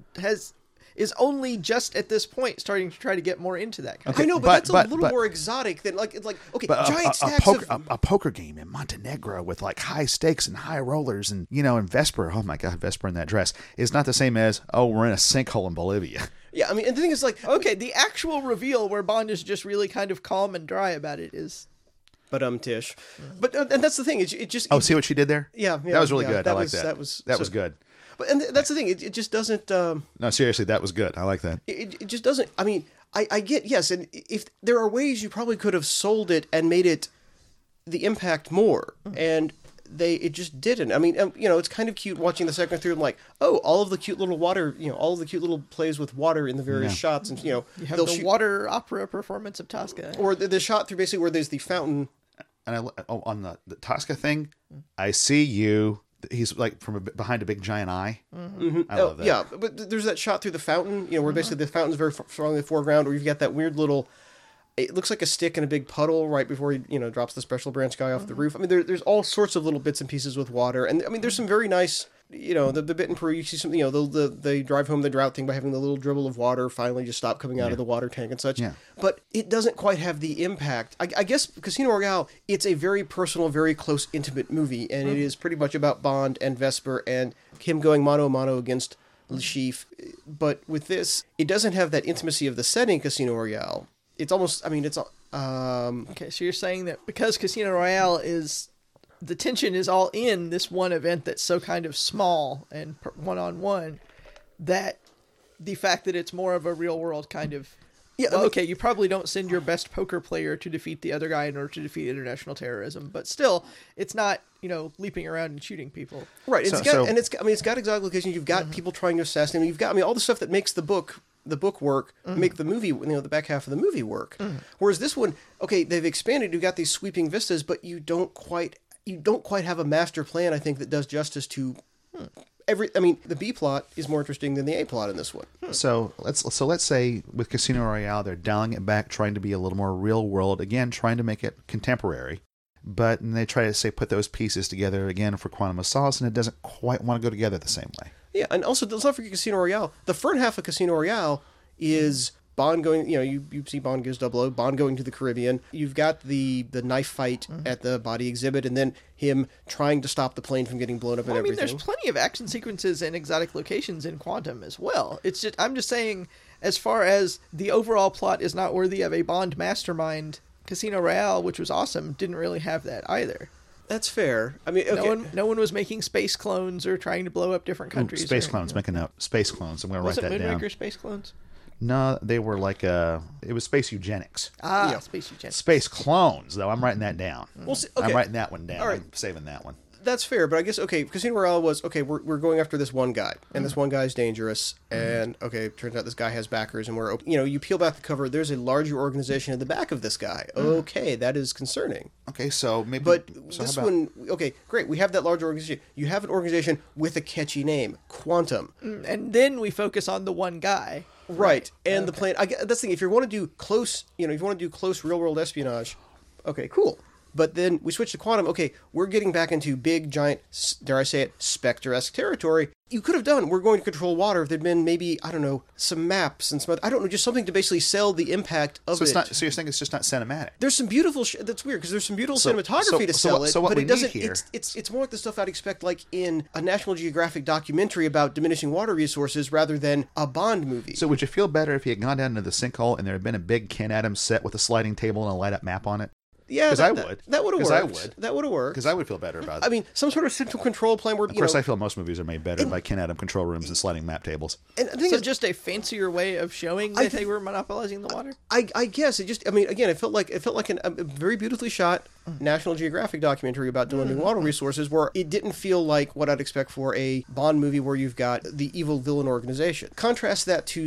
only just at this point starting to try to get more into that. I know, but that's a little more exotic than giant stacks of a poker game in Montenegro with like high stakes and high rollers and and Vesper. Oh my God, Vesper in that dress is not the same as we're in a sinkhole in Bolivia. Yeah, I mean, and the thing is okay, the actual reveal where Bond is just really kind of calm and dry about it is. Tish. But and that's the thing. It just. See what she did there? Yeah, that was really good. I like that. That was good. But that's the thing. It just doesn't. No, seriously, that was good. I like that. It just doesn't. I mean, I get yes, and if there are ways you probably could have sold it and made it the impact more, and it just didn't. I mean, it's kind of cute watching the second through. I'm like, all of the cute little water, all of the cute little plays with water in the various shots, and you have the water opera performance of Tosca, or the shot through basically where there's the fountain. And on the Tosca thing, I see you. He's like from behind a big giant eye. Mm-hmm. I love that. Yeah, but there's that shot through the fountain, where basically the fountain's very strongly in the foreground, or you've got that weird little. It looks like a stick in a big puddle right before he, drops the special branch guy off the roof. I mean, there's all sorts of little bits and pieces with water, and I mean, there's some very nice. The bit in Peru, you see some, they drive home the drought thing by having the little dribble of water finally just stop coming out of the water tank and such. Yeah. But it doesn't quite have the impact. I guess Casino Royale, it's a very personal, very close, intimate movie, and it is pretty much about Bond and Vesper and him going mano a mano against Le Chiffre. But with this, it doesn't have that intimacy of the setting Casino Royale. It's almost, Okay, so you're saying that because Casino Royale is... The tension is all in this one event that's so kind of small and one-on-one that the fact that it's more of a real-world kind of... Yeah, okay, you probably don't send your best poker player to defeat the other guy in order to defeat international terrorism, but still, it's not, leaping around and shooting people. Right, it's got exotic locations, you've got people trying to assassinate him, you've got, all the stuff that makes the book work, make the movie, the back half of the movie work. Whereas this one, okay, they've expanded, you've got these sweeping vistas, but you don't quite... you don't quite have a master plan, I think, that does justice to the B plot is more interesting than the A plot in this one. So let's say with Casino Royale, they're dialing it back, trying to be a little more real world, again, trying to make it contemporary. But they try to put those pieces together again for Quantum of Solace, and it doesn't quite want to go together the same way. Yeah, and also let's not forget Casino Royale. The front half of Casino Royale is Bond going, you see Bond goes 00, Bond going to the Caribbean. You've got the knife fight at the body exhibit, and then him trying to stop the plane from getting blown up and everything. There's plenty of action sequences and exotic locations in Quantum as well. I'm just saying, as far as the overall plot is not worthy of a Bond mastermind, Casino Royale, which was awesome, didn't really have that either. That's fair. I mean, okay. No one was making space clones or trying to blow up different countries. Space clones, making up space clones. I'm going to write that down. Was it Moonraker space clones? No, they were it was space eugenics. Yeah. Space eugenics. Space clones, though. I'm writing that down. Well, see, okay. I'm writing that one down. All right. I'm saving that one. That's fair, but I guess, Casino Royale was, we're going after this one guy, and this one guy is dangerous, and, turns out this guy has backers, and you peel back the cover, there's a larger organization at the back of this guy. Okay, that is concerning. Okay, so maybe... But this one, great, we have that larger organization. You have an organization with a catchy name, Quantum. And then we focus on the one guy. Right, and the plan, that's the thing, if you want to do close, real-world espionage, okay, cool. But then we switch to Quantum. Okay, we're getting back into big, giant, dare I say it, Spectre-esque territory. You could have done, we're going to control water if there'd been maybe, some maps and some, just something to basically sell the impact of it. So you're saying it's just not cinematic? There's some beautiful, that's weird, because there's some beautiful cinematography to sell it, so what but we it doesn't, need here... it's more like the stuff I'd expect like in a National Geographic documentary about diminishing water resources rather than a Bond movie. So would you feel better if you had gone down into the sinkhole and there had been a big Ken Adams set with a sliding table and a light-up map on it? Yeah, because I would. That would have worked. That would have worked. Because I would feel better about it. I mean, some sort of central control plan where, Of course, I feel most movies are made better by Ken Adam control rooms and sliding map tables. And the thing so is, just a fancier way of showing that they were monopolizing the water? I guess it just, again, it felt like a very beautifully shot National Geographic documentary about diminishing water resources where it didn't feel like what I'd expect for a Bond movie where you've got the evil villain organization. Contrast that to,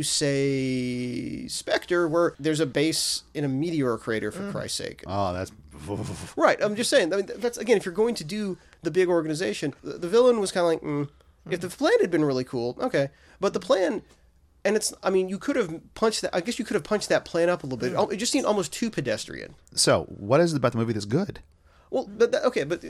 say, Spectre, where there's a base in a meteor crater, for Christ's sake. Oh, that's... Right, I'm just saying, that's, again, if you're going to do the big organization, the villain was kind of like, If the plan had been really cool, okay. But the plan... And it's, you could have punched that, I guess you could have punched that plan up a little bit. It just seemed almost too pedestrian. So, what is it about the movie that's good? Well, the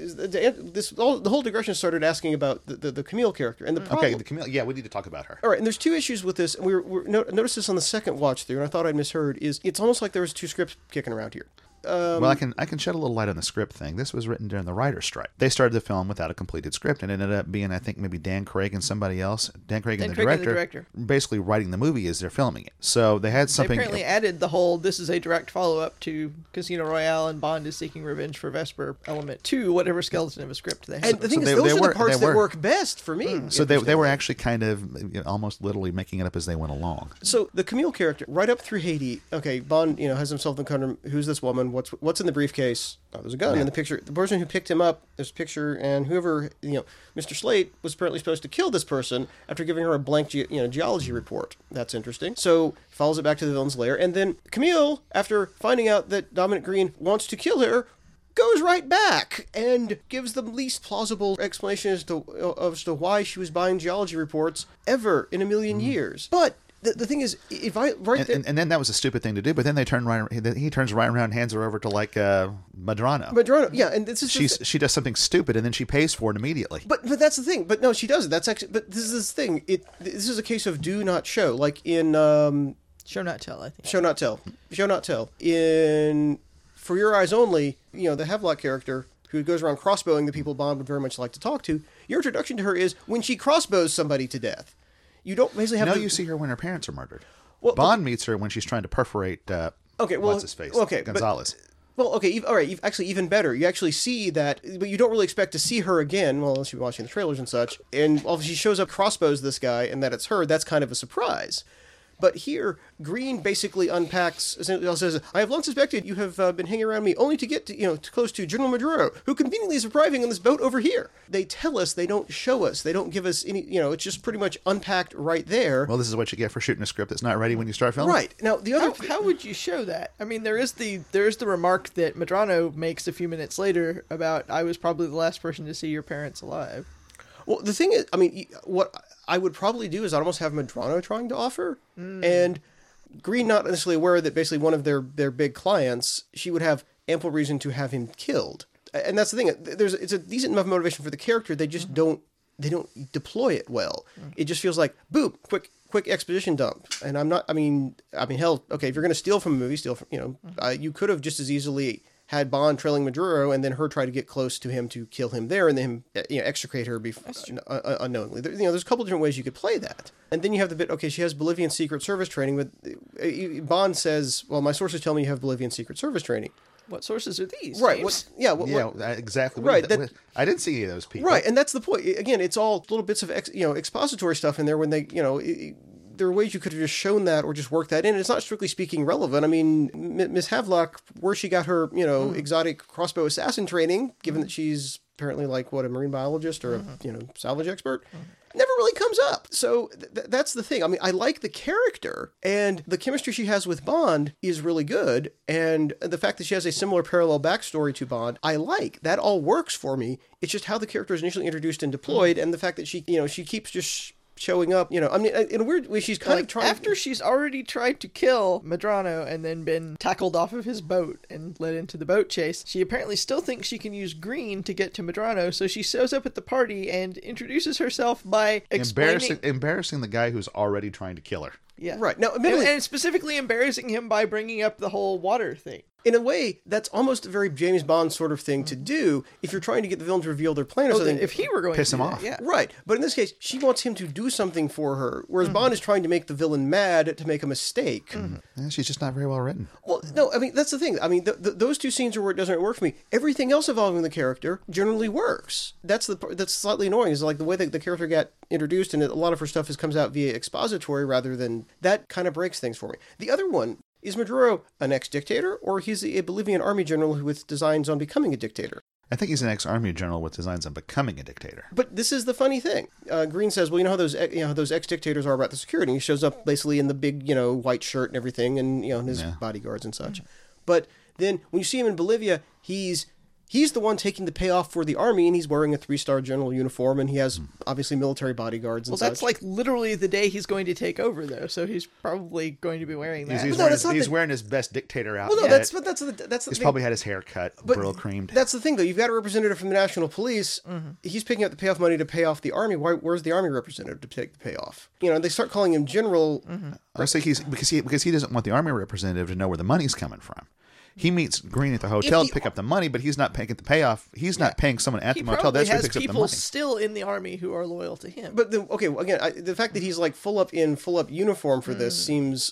whole digression started asking about the Camille character. And the problem... Okay, the Camille, yeah, we need to talk about her. All right, and there's two issues with this, and we noticed this on the second watch through, and I thought I'd misheard, is it's almost like there was two scripts kicking around here. Well, I can shed a little light on the script thing. This was written during the writer's strike. They started the film without a completed script, and it ended up being, I think, maybe Dan Craig and somebody else. Dan Craig and the director basically writing the movie as they're filming it. So they had something... They apparently added the whole, this is a direct follow-up to Casino Royale and Bond is seeking revenge for Vesper element to whatever skeleton of a script they had. And the thing is, those are the parts that work best for me. So they were actually kind of almost literally making it up as they went along. So the Camille character, right up through Haiti, okay, Bond, has himself in the conundrum, who's this woman, what's in the briefcase? Oh, there's a gun in the picture. The person who picked him up, there's a picture, and whoever, Mr. Slate was apparently supposed to kill this person after giving her a blank, geology report. That's interesting. So follows it back to the villain's lair, and then Camille, after finding out that Dominic Green wants to kill her, goes right back and gives the least plausible explanation as to why she was buying geology reports ever in a million years. But the thing is, if I and then that was a stupid thing to do. But then he turns right around, and hands her over to Madrano. Madrano, yeah, and this is she does something stupid, and then she pays for it immediately. But that's the thing. But no, she doesn't. That's actually. But this is the thing. This is a case of do not show, like in Show Not Tell. I think Show Not Tell in For Your Eyes Only. The Havelock character who goes around crossbowing the people Bond would very much like to talk to. Your introduction to her is when she crossbows somebody to death. You don't basically have. You see her when her parents are murdered. Well, Bond meets her when she's trying to perforate. What's his face? Okay, Gonzalez. All right. Actually, even better. You actually see that, but you don't really expect to see her again. Well, unless you're watching the trailers and such. And if she shows up, crossbows this guy, and that it's her. That's kind of a surprise. But here, Green basically unpacks, essentially says, I have long suspected you have been hanging around me only to get to close to General Maduro, who conveniently is arriving on this boat over here. They tell us, they don't show us, they don't give us any, it's just pretty much unpacked right there. Well, this is what you get for shooting a script that's not ready when you start filming. Right. Now, the other... How would you show that? I mean, there is the remark that Medrano makes a few minutes later about, I was probably the last person to see your parents alive. Well, the thing is, I mean, what I would probably do is I'd almost have Medrano trying to offer, and Green not necessarily aware that basically one of their big clients, she would have ample reason to have him killed. And that's the thing. It's a decent enough motivation for the character. They just don't deploy it well. It just feels like, boom, quick exposition dump. And I mean, hell, okay, if you're going to steal from a movie, steal from, you could have just as easily had Bond trailing Maduro and then her try to get close to him to kill him there and then him, extricate her unknowingly. There's a couple different ways you could play that. And then you have the bit, okay, she has Bolivian Secret Service training, but Bond says, well, my sources tell me you have Bolivian Secret Service training. What sources are these? Right. Exactly. Right. I didn't see any of those people. Right. And that's the point. Again, it's all little bits of expository stuff in there when they, there are ways you could have just shown that or just worked that in. It's not strictly speaking relevant. I mean, Miss Havelock, where she got her, exotic crossbow assassin training, given that she's apparently like a marine biologist or a salvage expert, never really comes up. So that's the thing. I mean, I like the character, and the chemistry she has with Bond is really good, and the fact that she has a similar parallel backstory to Bond, I like. That all works for me. It's just how the character is initially introduced and deployed, and the fact that she keeps just showing up, I mean, in a weird way, she's kind of trying... After she's already tried to kill Medrano and then been tackled off of his boat and led into the boat chase, she apparently still thinks she can use Green to get to Medrano, so she shows up at the party and introduces herself by explaining... Embarrassing the guy who's already trying to kill her. Yeah. Right. Now, and specifically embarrassing him by bringing up the whole water thing. In a way, that's almost a very James Bond sort of thing to do if you're trying to get the villain to reveal their plan or something. If he were going piss to him off. Yeah. Right. But in this case, she wants him to do something for her, whereas Bond is trying to make the villain mad to make a mistake. Yeah, she's just not very well written. Well, no, I mean, that's the thing. I mean, those two scenes are where it doesn't work for me. Everything else involving the character generally works. That's slightly annoying, is like the way that the character got introduced, and a lot of her stuff comes out via expository rather than... That kind of breaks things for me. The other one, is Maduro an ex-dictator, or he's a Bolivian army general with designs on becoming a dictator? I think he's an ex-army general with designs on becoming a dictator. But this is the funny thing. Green says, well, how those ex-dictators are about the security. He shows up basically in the big, white shirt and everything, and, his bodyguards and such. But then when you see him in Bolivia, he's the one taking the payoff for the army, and he's wearing a 3-star general uniform, and he has obviously military bodyguards and such. Well, that's like literally the day he's going to take over, though, so he's probably going to be wearing that. He's wearing his best dictator outfit. Well, no, that's the He's thing. probably had his hair cut, brill creamed. That's the thing, though. You've got a representative from the National Police. He's picking up the payoff money to pay off the army. Where's the army representative to take the payoff? They start calling him general. I say because he doesn't want the army representative to know where the money's coming from. He meets Green at the hotel to pick up the money, but he's not paying the payoff. He's not paying someone at the motel. That's where he picks up the money. He probably has people still in the army who are loyal to him. But again, the fact that he's like full up uniform for this seems.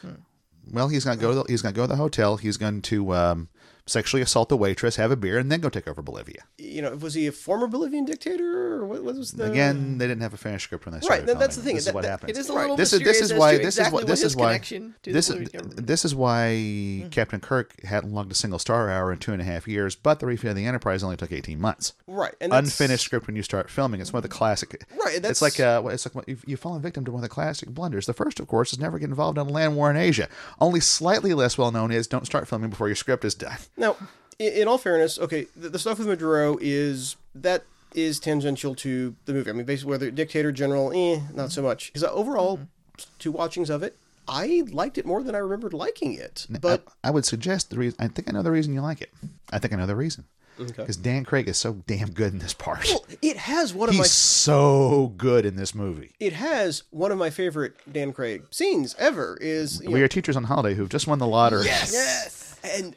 Well, he's going to go. He's going to go to the hotel. He's going to sexually assault the waitress, have a beer, and then go take over Bolivia. Was he a former Bolivian dictator, or what was the? Again, they didn't have a finished script when they started. Right, that's the thing. This is what happens. It is a little mysterious as to exactly what his connection to the Bolivian government. This is why Captain Kirk hadn't logged a single star hour in 2.5 years, but the refit of the Enterprise only took 18 months. Right, and unfinished script when you start filming. It's one of the classic. Right, it's like you've fallen victim to one of the classic blunders. The first, of course, is never get involved in a land war in Asia. Only slightly less well known is don't start filming before your script is done. Now, in all fairness, okay, the stuff with Maduro is tangential to the movie. I mean, basically, whether dictator, general, not so much. Because overall, 2 watchings of it, I liked it more than I remembered liking it. But I would suggest the reason. I think I know the reason you like it. I think I know the reason. Because Dan Craig is so damn good in this part. Well, it has He's so good in this movie. It has one of my favorite Dan Craig scenes ever. We are teachers on holiday who've just won the lottery. Yes. And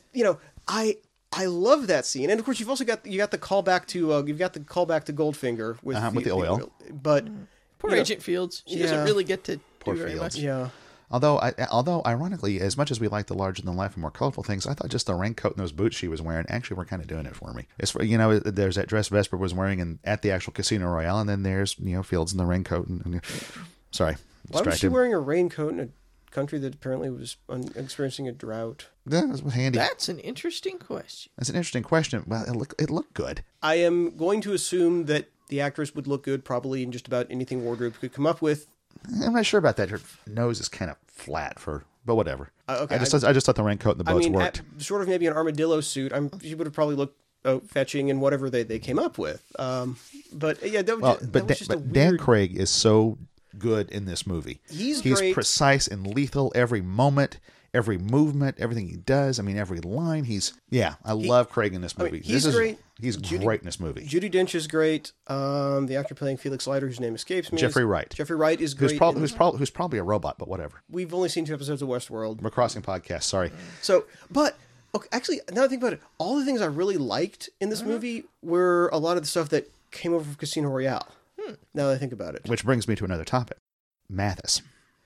I love that scene, and of course you've also got the callback to Goldfinger with the oil. But poor Agent Fields, she doesn't really get to do very much. Yeah. Although ironically, as much as we like the larger than life and more colorful things, I thought just the raincoat and those boots she was wearing actually were kind of doing it for me. It's there's that dress Vesper was wearing at the actual Casino Royale, and then there's Fields in the raincoat. Sorry. Why was distract she him. wearing a raincoat in a country that apparently was experiencing a drought? Yeah, it was handy. That's an interesting question. That's an interesting question. Well, it looked good. I am going to assume that the actress would look good probably in just about anything wardrobe could come up with. I'm not sure about that. Her nose is kind of flat but whatever. Okay, I just thought the raincoat and the boats worked. Short of maybe an armadillo suit, she would have probably looked fetching in whatever they came up with. But yeah, that was just a weird... Dan Craig is so good in this movie. He's great. Precise and lethal every moment, every movement, everything he does. I mean, every line. I love Craig in this movie. He's great. He's great in this movie. Judi Dench is great. The actor playing Felix Leiter, whose name escapes me, Jeffrey Wright. Jeffrey Wright is great. Who's probably a robot, but whatever. We've only seen 2 episodes of Westworld. We're crossing podcasts. Sorry. So, but okay, actually, now that I think about it, all the things I really liked in this movie were a lot of the stuff that came over from Casino Royale. Now that I think about it, Which brings me to another topic: Mathis.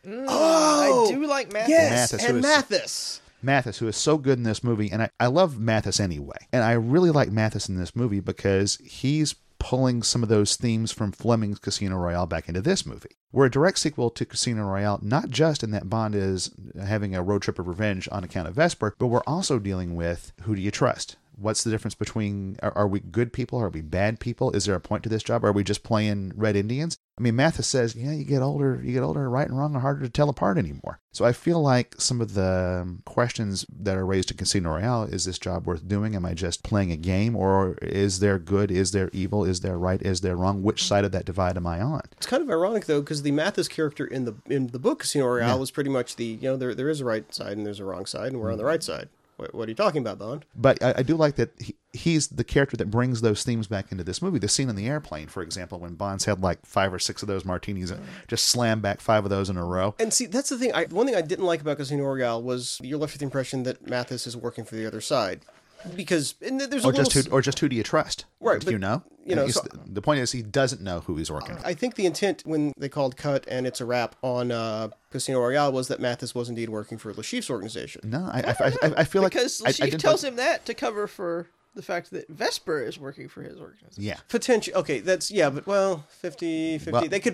I do like Mathis. Yes, Mathis, Mathis. Mathis, who is so good in this movie, and I love Mathis anyway. And I really like Mathis in this movie because he's pulling some of those themes from Fleming's Casino Royale back into this movie. We're a direct sequel to Casino Royale, not just in that Bond is having a road trip of revenge on account of Vesper, but we're also dealing with who do you trust? What's the difference between, are we good people? Are we bad people? Is there a point to this job? Are we just playing Red Indians? I mean, Mathis says, you get older, right and wrong are harder to tell apart anymore. So I feel like some of the questions that are raised in Casino Royale, is this job worth doing? Am I just playing a game? Or is there good? Is there evil? Is there right? Is there wrong? Which side of that divide am I on? It's kind of ironic, though, because the Mathis character in the book Casino Royale was pretty much there is a right side and there's a wrong side, and we're on the right side. What are you talking about, Bond? But I do like that he's the character that brings those themes back into this movie. The scene in the airplane, for example, when Bond's had like 5 or 6 of those martinis and just slammed back 5 of those in a row. And see, that's the thing. One thing I didn't like about Casino Royale was you're left with the impression that Mathis is working for the other side. Because there's just who do you trust? Right, do you know? The point is he doesn't know who he's working with. I think the intent when they called cut and it's a wrap on Casino Royale was that Mathis was indeed working for Le Chiffre's organization. No, I feel like because Le Chiffre tells him that to cover for the fact that Vesper is working for his organization. Yeah, potentially. Okay, that's but 50-50. Well, they could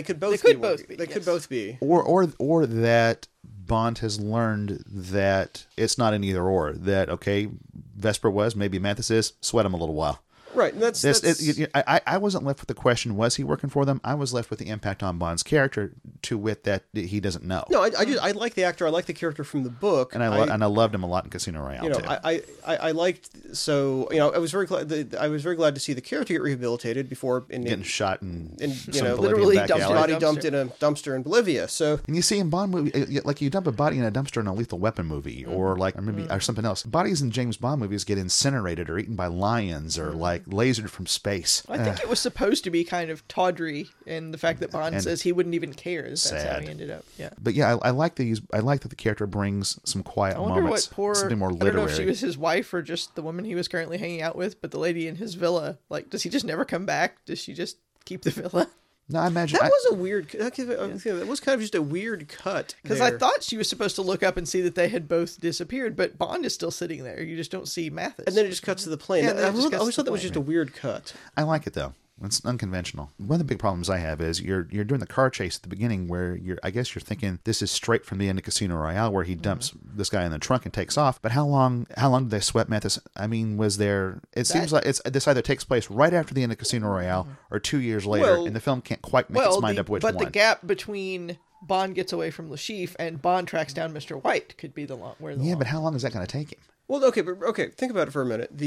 both be. Or that Bond has learned that it's not an either or. That Vesper was, maybe Mathis is. Sweat him a little while. Right. I wasn't left with the question, was he working for them? I was left with the impact on Bond's character, to wit that he doesn't know. No, I like the actor. I like the character from the book, and I loved him a lot in Casino Royale. Too. I liked. So I was very glad. I was very glad to see the character get rehabilitated before getting shot and literally body dumped in a dumpster in Bolivia. So and you see in Bond movie, like you dump a body in a dumpster in a Lethal Weapon movie, or something else. Bodies in James Bond movies get incinerated or eaten by lions or lasered from space. I think it was supposed to be kind of tawdry, and the fact that Bond says he wouldn't even care. That's how he ended up. Yeah. But yeah, I like that the character brings some quiet moments. Something more literary. I don't know if she was his wife or just the woman he was currently hanging out with, but the lady in his villa, does he just never come back? Does she just keep the villa? No, I imagine that was a weird. That was kind of just a weird cut. Because I thought she was supposed to look up and see that they had both disappeared, but Bond is still sitting there. You just don't see Mathis. And then it just cuts to the plane. I always thought that was just a weird cut. I like it though. It's unconventional. One of the big problems I have is you're doing the car chase at the beginning where I guess you're thinking this is straight from the end of Casino Royale where he dumps this guy in the trunk and takes off. But how long did they sweat Mathis? I mean, seems like this either takes place right after the end of Casino Royale or 2 years later, and the film can't quite make its mind up which one. But the gap between Bond gets away from Le Chiffre and Bond tracks down Mr. White could be but how long is that going to take him? Well, okay, think about it for a minute.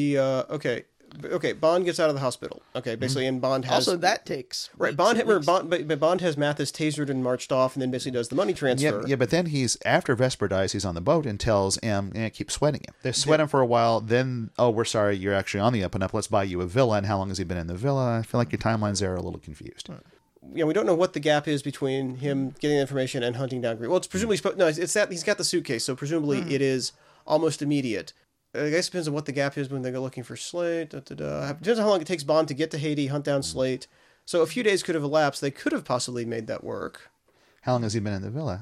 Okay, Bond gets out of the hospital. Okay, basically, and Bond has... Also, that takes... Right, Bond has Mathis tasered and marched off, and then basically does the money transfer. Yeah, but then after Vesper dies, he's on the boat and tells M, keep sweating him. They sweat him for a while, then, we're sorry, you're actually on the up and up, let's buy you a villa, and how long has he been in the villa? I feel like your timelines there are a little confused. We don't know what the gap is between him getting the information and hunting down Green. Well, it's presumably... No, it's that he's got the suitcase, so presumably it is almost immediate. I guess it depends on what the gap is when they go looking for Slate. Depends on how long it takes Bond to get to Haiti, hunt down Slate. So a few days could have elapsed. They could have possibly made that work. How long has he been in the villa?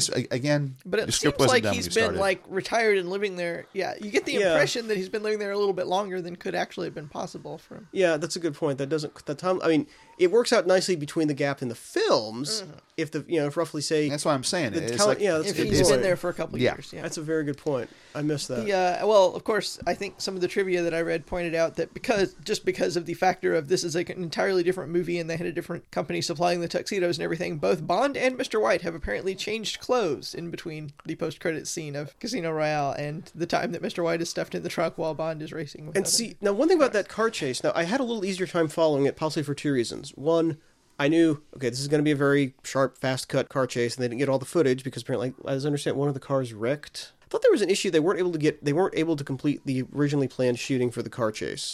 But it seems like he's been retired and living there. Yeah, you get the impression that he's been living there a little bit longer than could actually have been possible for him. Yeah, that's a good point. It works out nicely between the gap in the films. if if roughly say That's what I'm saying. the It's talent, like, yeah, that's If a good he's point. been there for a couple Yeah. years, yeah. That's a very good point. I missed that. Well, of course, I think some of the trivia that I read pointed out that because of the factor of this is an entirely different movie and they had a different company supplying the tuxedos and everything, both Bond and Mr. White have apparently changed clothes in between the post-credits scene of Casino Royale and the time that Mr. White is stuffed in the trunk while Bond is racing with And other- see, now one thing about that car chase, now I had a little easier time following it, possibly for two reasons. One, I knew, okay, this is going to be a very sharp, fast-cut car chase, and they didn't get all the footage because apparently, as I understand, one of the cars wrecked. I thought there was an issue they weren't able to complete the originally planned shooting for the car chase.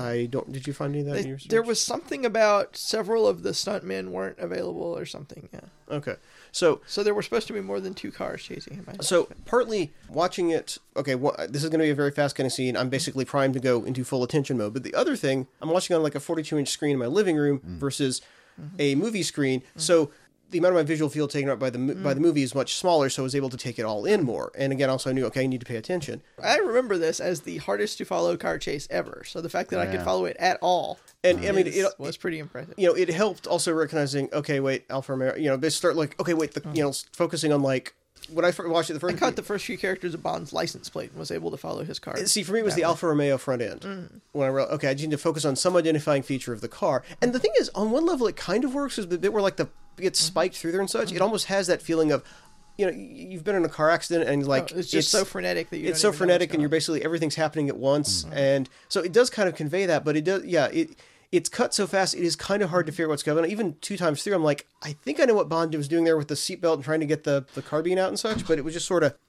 Did you find any of that in your research? There was something about several of the stuntmen weren't available or something, yeah. Okay. So there were supposed to be more than 2 cars chasing him. So partly watching it, okay, this is going to be a very fast kind of scene. I'm basically primed to go into full attention mode. But the other thing, I'm watching on like a 42-inch screen in my living room versus a movie screen. So the amount of my visual field taken up by the movie is much smaller, so I was able to take it all in more. And again, also I knew, okay, I need to pay attention. I remember this as the hardest to follow car chase ever. So the fact that I could follow it at all And I mean, it was pretty impressive. it helped also recognizing, okay, wait, Alfa Romeo, they start like, okay, wait, focusing on like, when I watched it the first I caught the first few characters of Bond's license plate and was able to follow his car. See, for me, it was the Alfa Romeo front end. When I wrote, okay, I just need to focus on some identifying feature of the car. And the thing is, on one level, it kind of works, is the bit where like it gets spiked through there and such. It almost has that feeling of, you've been in a car accident and like it's just so frenetic that you. It's don't so even know frenetic, what's and you're going basically everything's happening at once, and so it does kind of convey that. But it does, It's cut so fast, it is kind of hard to figure out what's going on. Even 2 times through, I'm like, I think I know what Bond was doing there with the seatbelt and trying to get the carbine out and such, but it was just sort of,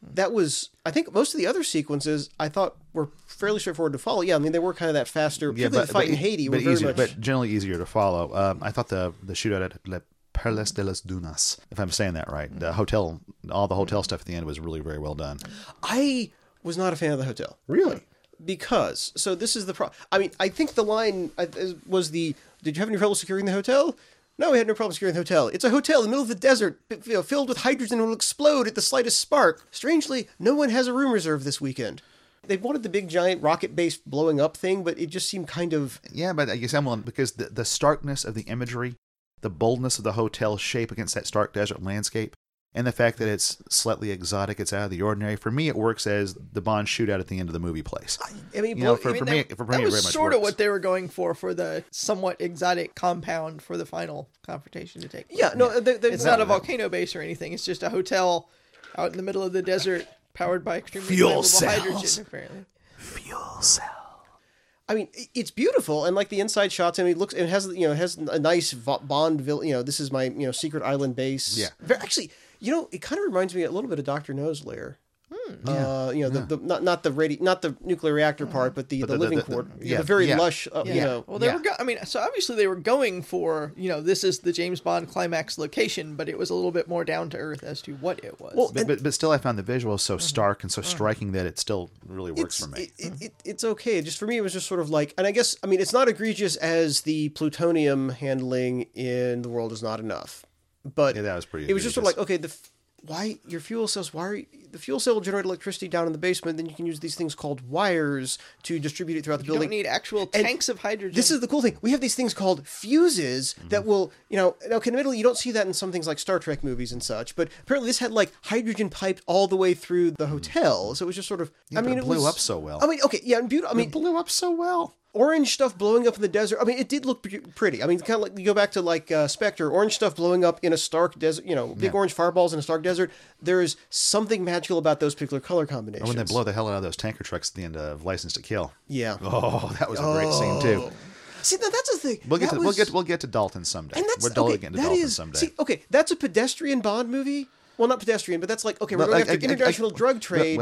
I think most of the other sequences I thought were fairly straightforward to follow. Yeah, I mean, they were kind of that faster, particularly the fight in Haiti were very much... but generally easier to follow. I thought the shootout at Le Perles de las Dunas, if I'm saying that right, the hotel, all the hotel stuff at the end was really very well done. I was not a fan of the hotel. Really? Because, so this is the problem. I mean, I think the line was did you have any trouble securing the hotel? No, we had no problem securing the hotel. It's a hotel in the middle of the desert, filled with hydrogen and will explode at the slightest spark. Strangely, no one has a room reserved this weekend. They wanted the big giant rocket-based blowing up thing, but it just seemed kind of... Yeah, but I guess because the starkness of the imagery, the boldness of the hotel shape against that stark desert landscape, and the fact that it's slightly exotic, it's out of the ordinary. For me, it works as the Bond shootout at the end of the movie place. I mean, for me, it very that was much sort of works. what they were going for the somewhat exotic compound for the final confrontation to take place. Yeah, no, It's not a volcano base or anything. It's just a hotel out in the middle of the desert powered by extremely Fuel flammable cells. hydrogen, apparently. Fuel cell. I mean, it's beautiful, and like the inside shots, I mean, it has a nice Bond villa. This is my secret island base. Yeah. Actually, it kind of reminds me a little bit of Dr. No's lair. Yeah. Not the nuclear reactor part, but the living quarter. The very lush. Well, they were. So obviously they were going for this is the James Bond climax location, but it was a little bit more down to earth as to what it was. Well, But still, I found the visuals so stark and so striking that it still really works for me. It's okay. Just for me, it was just sort of like, and I guess it's not egregious as the plutonium handling in The World Is Not Enough, but Yeah, that was pretty It was just sort of egregious. like, okay, why your fuel cells? The fuel cell will generate electricity down in the basement. Then you can use these things called wires to distribute it throughout the you building. don't need actual And tanks of hydrogen. This is the cool thing. We have these things called fuses that will, admittedly, you don't see that in some things like Star Trek movies and such, but apparently this had like hydrogen piped all the way through the hotel. So it was just sort of, but it blew up so well. I mean, okay, yeah, and beautiful. It blew up so well. Orange stuff blowing up in the desert. I mean, it did look pretty. I mean, kind of like you go back to like Spectre, orange stuff blowing up in a stark desert, big orange fireballs in a stark desert. There is something magical about those particular color combinations. Or when they blow the hell out of those tanker trucks at the end of License to Kill. Yeah. Oh, that was a great scene too. See, now that's the thing. We'll get to Dalton someday. And that's We're getting to Dalton someday. See, okay, that's a pedestrian Bond movie. Well, not pedestrian, but that's like, okay, we're going after international drug trade.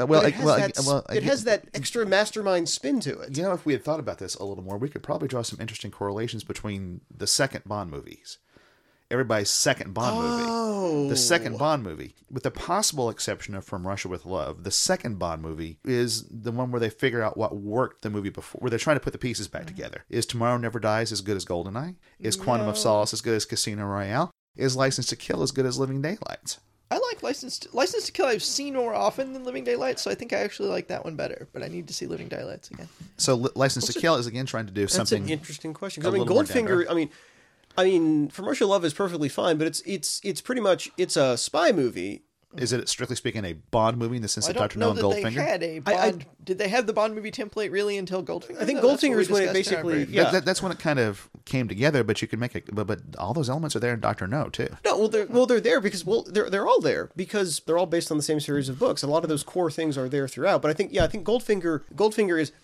It has that extra mastermind spin to it. If we had thought about this a little more, we could probably draw some interesting correlations between the second Bond movies. Everybody's second Bond movie. The second Bond movie. With the possible exception of From Russia with Love, the second Bond movie is the one where they figure out what worked the movie before, where they're trying to put the pieces back together. Is Tomorrow Never Dies as good as GoldenEye? Is Quantum of Solace as good as Casino Royale? Is License to Kill as good as Living Daylights? I like License to Kill. I've seen more often than Living Daylights, so I think I actually like that one better. But I need to see Living Daylights again. So License to Kill is again trying to do something. That's an interesting question. a Because little more down to Goldfinger. earth. I mean, I mean, From Russia Love is perfectly fine, but it's pretty much it's a spy movie. Is it, strictly speaking, a Bond movie in the sense I of don't Dr. know No and that they Goldfinger? had a Bond. Did they have the Bond movie template really until Goldfinger? I think though? That's what Goldfinger we is when it discussed in our basically- brief. yeah. That's when it kind of came together, but you could make it. But all those elements are there in Dr. No, too. No, they're there because they're all there because they're all based on the same series of books. A lot of those core things are there throughout. But I think Goldfinger is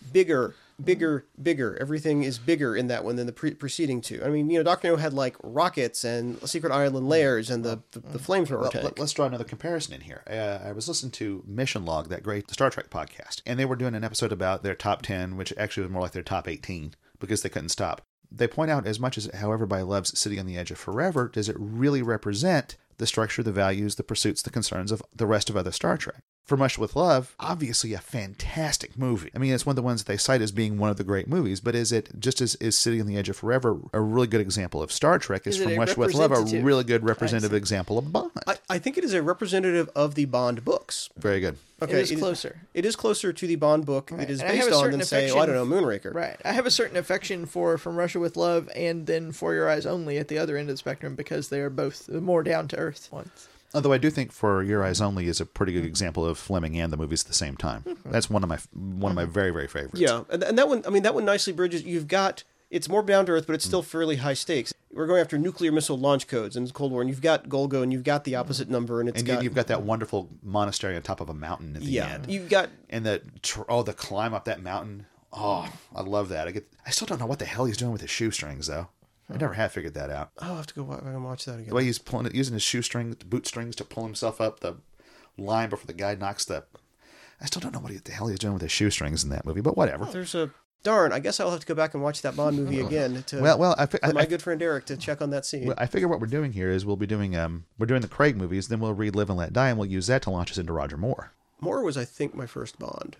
bigger. Everything is bigger in that one than the preceding two. I mean, Dr. No had like rockets and secret island layers and the flamethrower tank. Let's draw another comparison in here. I was listening to Mission Log, that great Star Trek podcast, and they were doing an episode about their top 10, which actually was more like their top 18 because they couldn't stop. They point out, as much as how everybody loves City on the Edge of Forever, does it really represent the structure, the values, the pursuits, the concerns of the rest of other Star Trek? From Russia with Love, obviously a fantastic movie. I mean, it's one of the ones that they cite as being one of the great movies, but is it, just as is City on the Edge of Forever, a really good example of Star Trek? Is Is it From a Russia with Love a representative? really good representative example of Bond? I think it is a representative of the Bond books. Very good. Okay, It is closer. It is closer to the Bond book. It is And I have based a on certain than say, affection- I don't know, Moonraker. Right. I have a certain affection for From Russia with Love and then For Your Eyes Only at the other end of the spectrum because they are both the more down-to-earth ones. Although I do think For Your Eyes Only is a pretty good example of Fleming and the movies at the same time. That's one of my very, very favorites. Yeah, and that one, I mean, that one nicely bridges. You've got, it's more down to earth, but it's still fairly high stakes. We're going after nuclear missile launch codes in the Cold War, and you've got Golgo, and you've got the opposite number, and You've got that wonderful monastery on top of a mountain at the end. You've got And the climb up that mountain. Oh, I love that. I still don't know what the hell he's doing with his shoestrings, though. I never have figured that out. I'll have to go back and watch that again. The way he's using his boot strings to pull himself up the line before the guy knocks the... I still don't know what the hell he's doing with his shoestrings in that movie, but whatever. There's a darn. I guess I'll have to go back and watch that Bond movie again to for my good friend Eric to check on that scene. Well, I figure what we're doing here is we'll be doing we're doing the Craig movies, then we'll read Live and Let Die, and we'll use that to launch us into Roger Moore. Moore was, I think, my first Bond.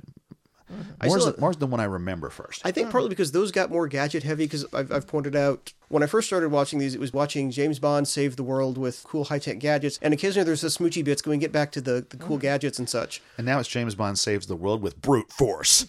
Moore's the one I remember first. I think partly because those got more gadget heavy, because I've pointed out, when I first started watching these, it was watching James Bond save the world with cool high-tech gadgets, and occasionally there's the smoochy bits going get back to the cool gadgets and such. And now it's James Bond saves the world with brute force.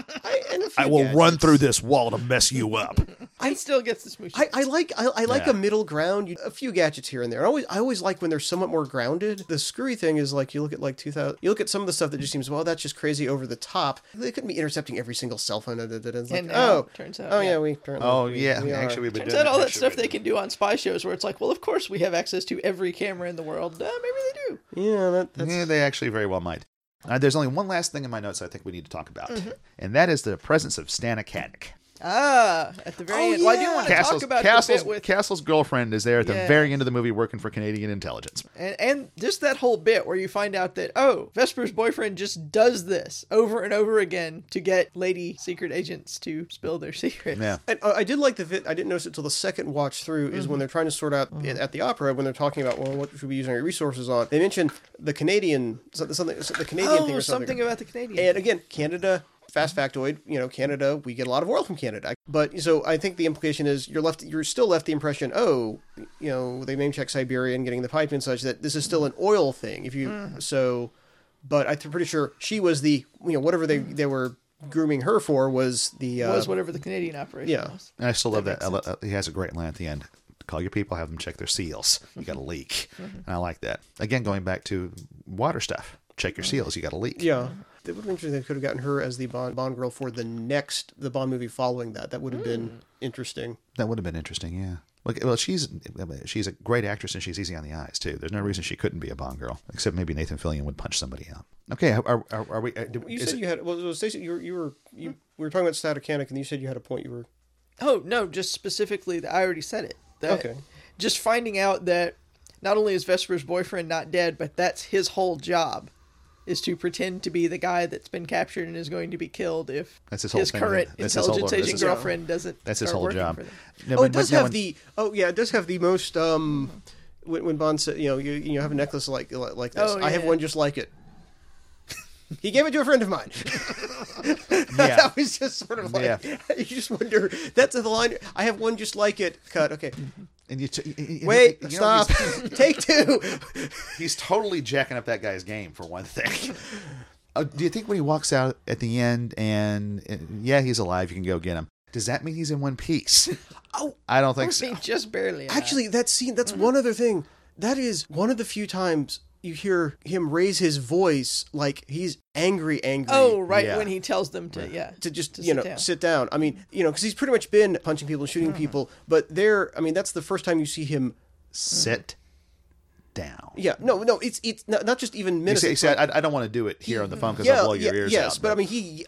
I run through this wall to mess you up. He still gets the smooch. I like Yeah. a middle ground, a few gadgets here and there. I always like when they're somewhat more grounded. The screwy thing is like you look at like 2000, you look at some of the stuff that just seems, well, that's just crazy over the top. They couldn't be intercepting every single cell phone. It's like, And now, turns out, yeah, yeah. we are. Actually, we've been Turns doing out all that actually, stuff we've they been- can do on spy shows where it's like, well, of course we have access to every camera in the world. Maybe they do. Yeah, that's Yeah, they actually very well might. There's only one last thing in my notes I think we need to talk about, and that is the presence of Stana Katic. At the very end. Well, I do want to talk about the bit with... Castle's girlfriend is there at the Yeah. very end of the movie working for Canadian intelligence. And just that whole bit where you find out that, oh, Vesper's boyfriend just does this over and over again to get lady secret agents to spill their secrets. Yeah. And I did like the I didn't notice it till the second watch through, is when they're trying to sort out at the opera, when they're talking about, well, what should we use our resources on? They mention the Canadian, the Canadian thing or something. about the Canadian. And again, Canada, fast factoid, Canada, we get a lot of oil from Canada. But so I think the implication is you're still left the impression, they name check Siberia and getting the pipe and such, that this is still an oil thing. But I'm pretty sure she was the, whatever they were grooming her for was the... was whatever the Canadian operation was. And I still love that. makes sense. He has a great line at the end. Call your people, have them check their seals. You got a leak. And I like that. Again, going back to water stuff. Check your seals, you got a leak. Yeah. It would have been interesting if they could have gotten her as the Bond girl for the Bond movie following that. That would have been interesting. That would have been interesting, yeah. Well, she's a great actress and she's easy on the eyes, too. There's no reason she couldn't be a Bond girl, except maybe Nathan Fillion would punch somebody out. Okay, are we... You said you had... Well, Stacey, we were talking about Stata-Katic, and you said you had a point you were... Oh, no, just specifically, I already said it. That Okay. Just finding out that not only is Vesper's boyfriend not dead, but that's his whole job, is to pretend to be the guy that's been captured and is going to be killed if That's his whole his thing, current that's his whole- intelligence that's agent his- girlfriend doesn't That's his start whole working job. for them. No, it does have the... Oh, yeah, it does have the most... when Bond said, you have a necklace like this. Oh, I have yeah. one just like it. He gave it to a friend of mine. Yeah. That was just sort of like... Yeah. You just wonder... That's the line. I have one just like it. Cut. Okay. And Wait, you know, stop. Take two. He's totally jacking up that guy's game, for one thing. Do you think when he walks out at the end and yeah, he's alive, you can go get him, does that mean he's in one piece? I don't think so. Just barely. Actually, that scene, that's one other thing. That is one of the few times you hear him raise his voice like he's angry. Oh, right, Yeah. when he tells them to, To just, to sit down. I mean, because he's pretty much been punching people and shooting people, but that's the first time you see him. Sit down. Yeah, no, it's not just even You minutes. say, I don't want to do it here on the phone because I'll blow your ears yes, out. but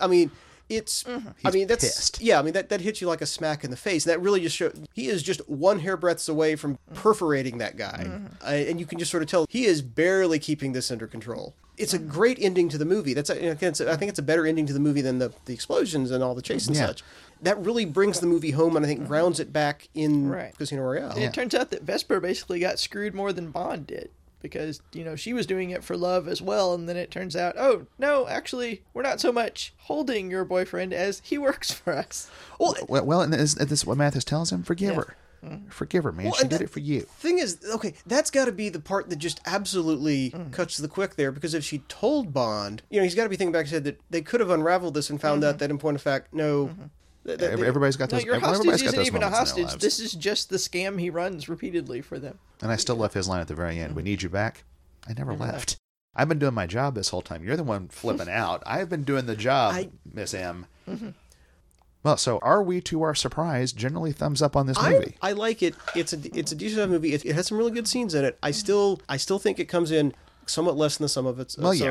it's. That's pissed. Yeah, that hits you like a smack in the face. And that really just shows he is just one hair breadths away from perforating that guy, and you can just sort of tell he is barely keeping this under control. It's a great ending to the movie. I think it's a better ending to the movie than the explosions and all the chase and such. That really brings the movie home, and I think grounds it back in Casino Royale. And it turns out that Vesper basically got screwed more than Bond did. Because, she was doing it for love as well, and then it turns out, oh, no, actually, we're not so much holding your boyfriend as he works for us. Well, and this is what Mathis tells him. Forgive her. Forgive her, man. Well, she did it for you. Thing is, okay, that's got to be the part that just absolutely cuts to the quick there, because if she told Bond, he's got to be thinking back to head that they could have unraveled this and found out that in point of fact, no. Everybody's got those. No, your hostage everybody's got isn't those even a moments in their hostage. lives. This is just the scam he runs repeatedly for them. And I still love his line at the very end. We need you back. I never left. I've been doing my job this whole time. You're the one flipping out. I've been doing the job, Miss M. Well, so are we, to our surprise, generally thumbs up on this movie? I like it. It's a decent enough movie. It has some really good scenes in it. I still think it comes in somewhat less than the sum of its parts.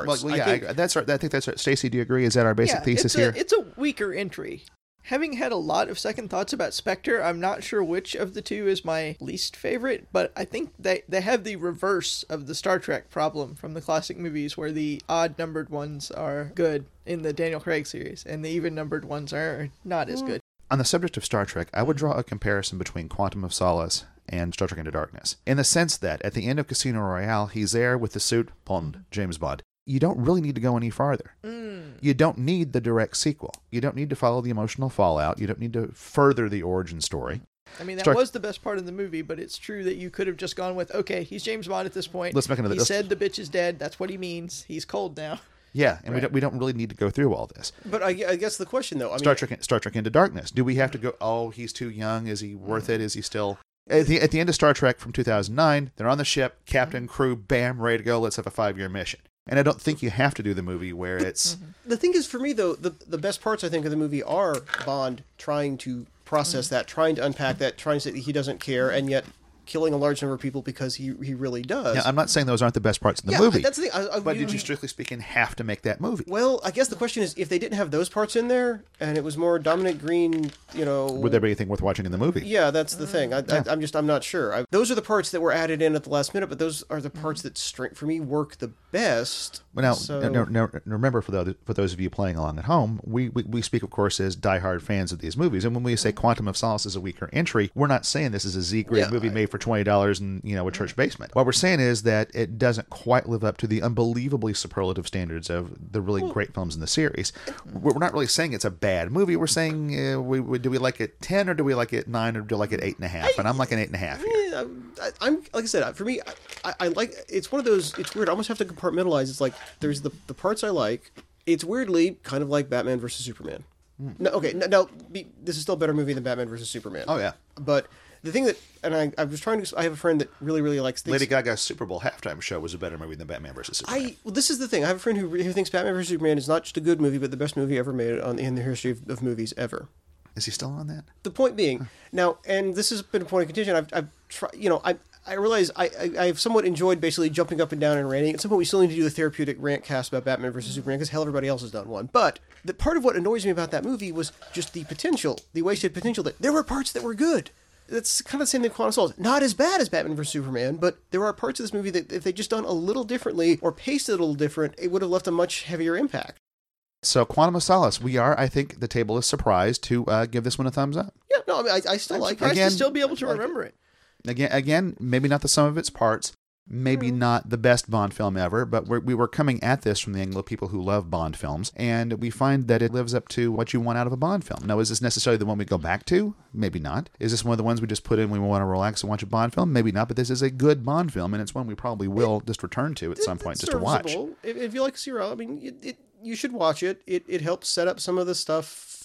That's right. I think that's right. Stacey, do you agree? Is that our basic thesis here? It's a weaker entry. Having had a lot of second thoughts about Spectre, I'm not sure which of the two is my least favorite, but I think they have the reverse of the Star Trek problem from the classic movies, where the odd-numbered ones are good in the Daniel Craig series, and the even-numbered ones are not as good. On the subject of Star Trek, I would draw a comparison between Quantum of Solace and Star Trek Into Darkness, in the sense that at the end of Casino Royale, he's there with the suit, Bond, James Bond. You don't really need to go any farther. You don't need the direct sequel. You don't need to follow the emotional fallout. You don't need to further the origin story. I mean, that was the best part of the movie, but it's true that you could have just gone with, okay, he's James Bond at this point. Let's make another. He said the bitch is dead. That's what he means. He's cold now. Yeah, and we don't really need to go through all this. But I guess the question, though, Star Trek Into Darkness. Do we have to go? Oh, he's too young. Is he worth it? Is he still? At the end of Star Trek from 2009, they're on the ship, captain, crew, bam, ready to go. Let's have a 5-year mission. And I don't think you have to do the movie where it's... The thing is, for me, though, the best parts, I think, of the movie are Bond trying to process that, trying to unpack that, trying to say that he doesn't care, and yet killing a large number of people because he really does. Yeah, I'm not saying those aren't the best parts of the movie. That's the thing. But did you, strictly speaking, have to make that movie? Well, I guess the question is, if they didn't have those parts in there, and it was more Dominic Green, would there be anything worth watching in the movie? Yeah, that's the thing. I'm not sure. Those are the parts that were added in at the last minute, but those are the parts that, for me, work the best. Well, now remember, for those of you playing along at home, we speak, of course, as diehard fans of these movies. And when we say Quantum of Solace is a weaker entry, we're not saying this is a Z-grade movie made for $20 in a church basement. What we're saying is that it doesn't quite live up to the unbelievably superlative standards of the really great films in the series. We're not really saying it's a bad movie. We're saying, do we like it 10, or do we like it 9, or do we like it 8.5? And I'm like an 8.5 here. I'm like I said, for me, I like. It's one of those. It's weird. I almost have to compartmentalize. It's like there's the parts I like. It's weirdly kind of like Batman versus Superman. No, okay, no, this is still a better movie than Batman versus Superman. Oh yeah, but the thing that, and I was trying to. I have a friend that really likes things. Lady Gaga's Super Bowl halftime show was a better movie than Batman versus Superman. Well, this is the thing. I have a friend who thinks Batman versus Superman is not just a good movie, but the best movie ever made in the history of movies ever. Is he still on that? The point being, now, and this has been a point of contention. I've tried. I realize I've somewhat enjoyed basically jumping up and down and ranting. At some point, we still need to do a therapeutic rant cast about Batman versus Superman, because hell, everybody else has done one. But the part of what annoys me about that movie was just the potential, the wasted potential. That there were parts that were good. That's kind of the same thing with Quantum of Solace. Not as bad as Batman vs. Superman, but there are parts of this movie that if they just done a little differently or paced it a little different, it would have left a much heavier impact. So Quantum of Solace, I think the table is surprised to give this one a thumbs up. Yeah, no, I mean, I still like it. To still be able to remember it. Again, maybe not the sum of its parts, maybe not the best Bond film ever, but we were coming at this from the angle of people who love Bond films, and we find that it lives up to what you want out of a Bond film. Now, is this necessarily the one we go back to? Maybe not. Is this one of the ones we just put in when we want to relax and watch a Bond film? Maybe not, but this is a good Bond film, and it's one we probably will just return to at some point just to watch. If you like Serial, I mean, you should watch it. It helps set up some of the stuff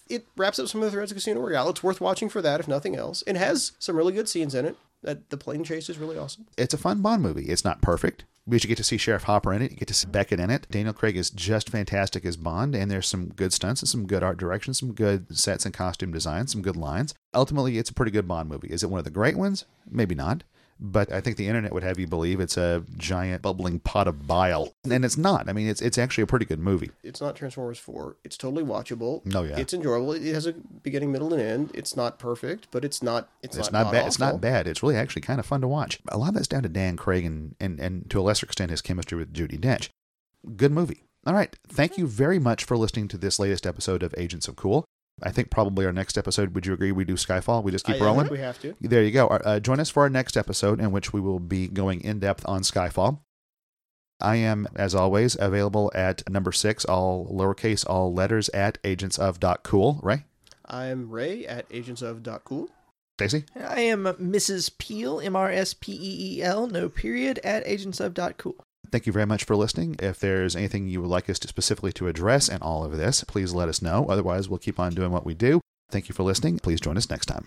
it wraps up some of the threads of Casino Royale. It's worth watching for that, if nothing else. It has some really good scenes in it. The plane chase is really awesome. It's a fun Bond movie. It's not perfect, but you get to see Sheriff Hopper in it. You get to see Beckett in it. Daniel Craig is just fantastic as Bond, and there's some good stunts and some good art direction, some good sets and costume design, some good lines. Ultimately, it's a pretty good Bond movie. Is it one of the great ones? Maybe not. But I think the internet would have you believe it's a giant bubbling pot of bile. And it's not. I mean, it's actually a pretty good movie. It's not Transformers 4. It's totally watchable. Oh, yeah. It's enjoyable. It has a beginning, middle, and end. It's not perfect, but it's not It's not bad. awful. It's not bad. It's really actually kind of fun to watch. A lot of that's down to Dan Craig and to a lesser extent his chemistry with Judi Dench. Good movie. All right. Thank you very much for listening to this latest episode of Agents of Cool. I think probably our next episode, would you agree we do Skyfall? We just keep rolling? I think we have to. There you go. Join us for our next episode in which we will be going in depth on Skyfall. I am, as always, available at number 6, all lowercase, all letters, at agentsof.cool. Ray? I'm Ray at agentsof.cool. Stacey? I am Mrs. Peel, MRSPEEL, no period, at agentsof.cool. Thank you very much for listening. If there's anything you would like us to specifically to address in all of this, please let us know. Otherwise, we'll keep on doing what we do. Thank you for listening. Please join us next time.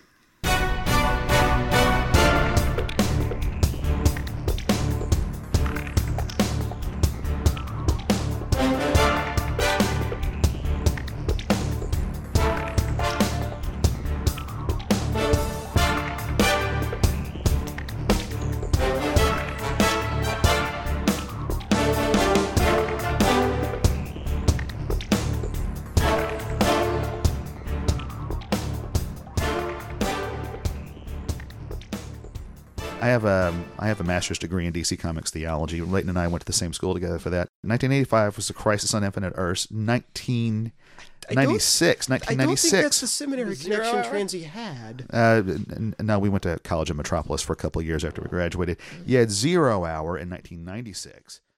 I have a master's degree in DC Comics theology. Leighton and I went to the same school together for that. 1985 was the Crisis on Infinite Earths. 1996. I don't think that's the seminary connection Transy had. No, we went to college in Metropolis for a couple of years after we graduated. You had Zero Hour in 1996.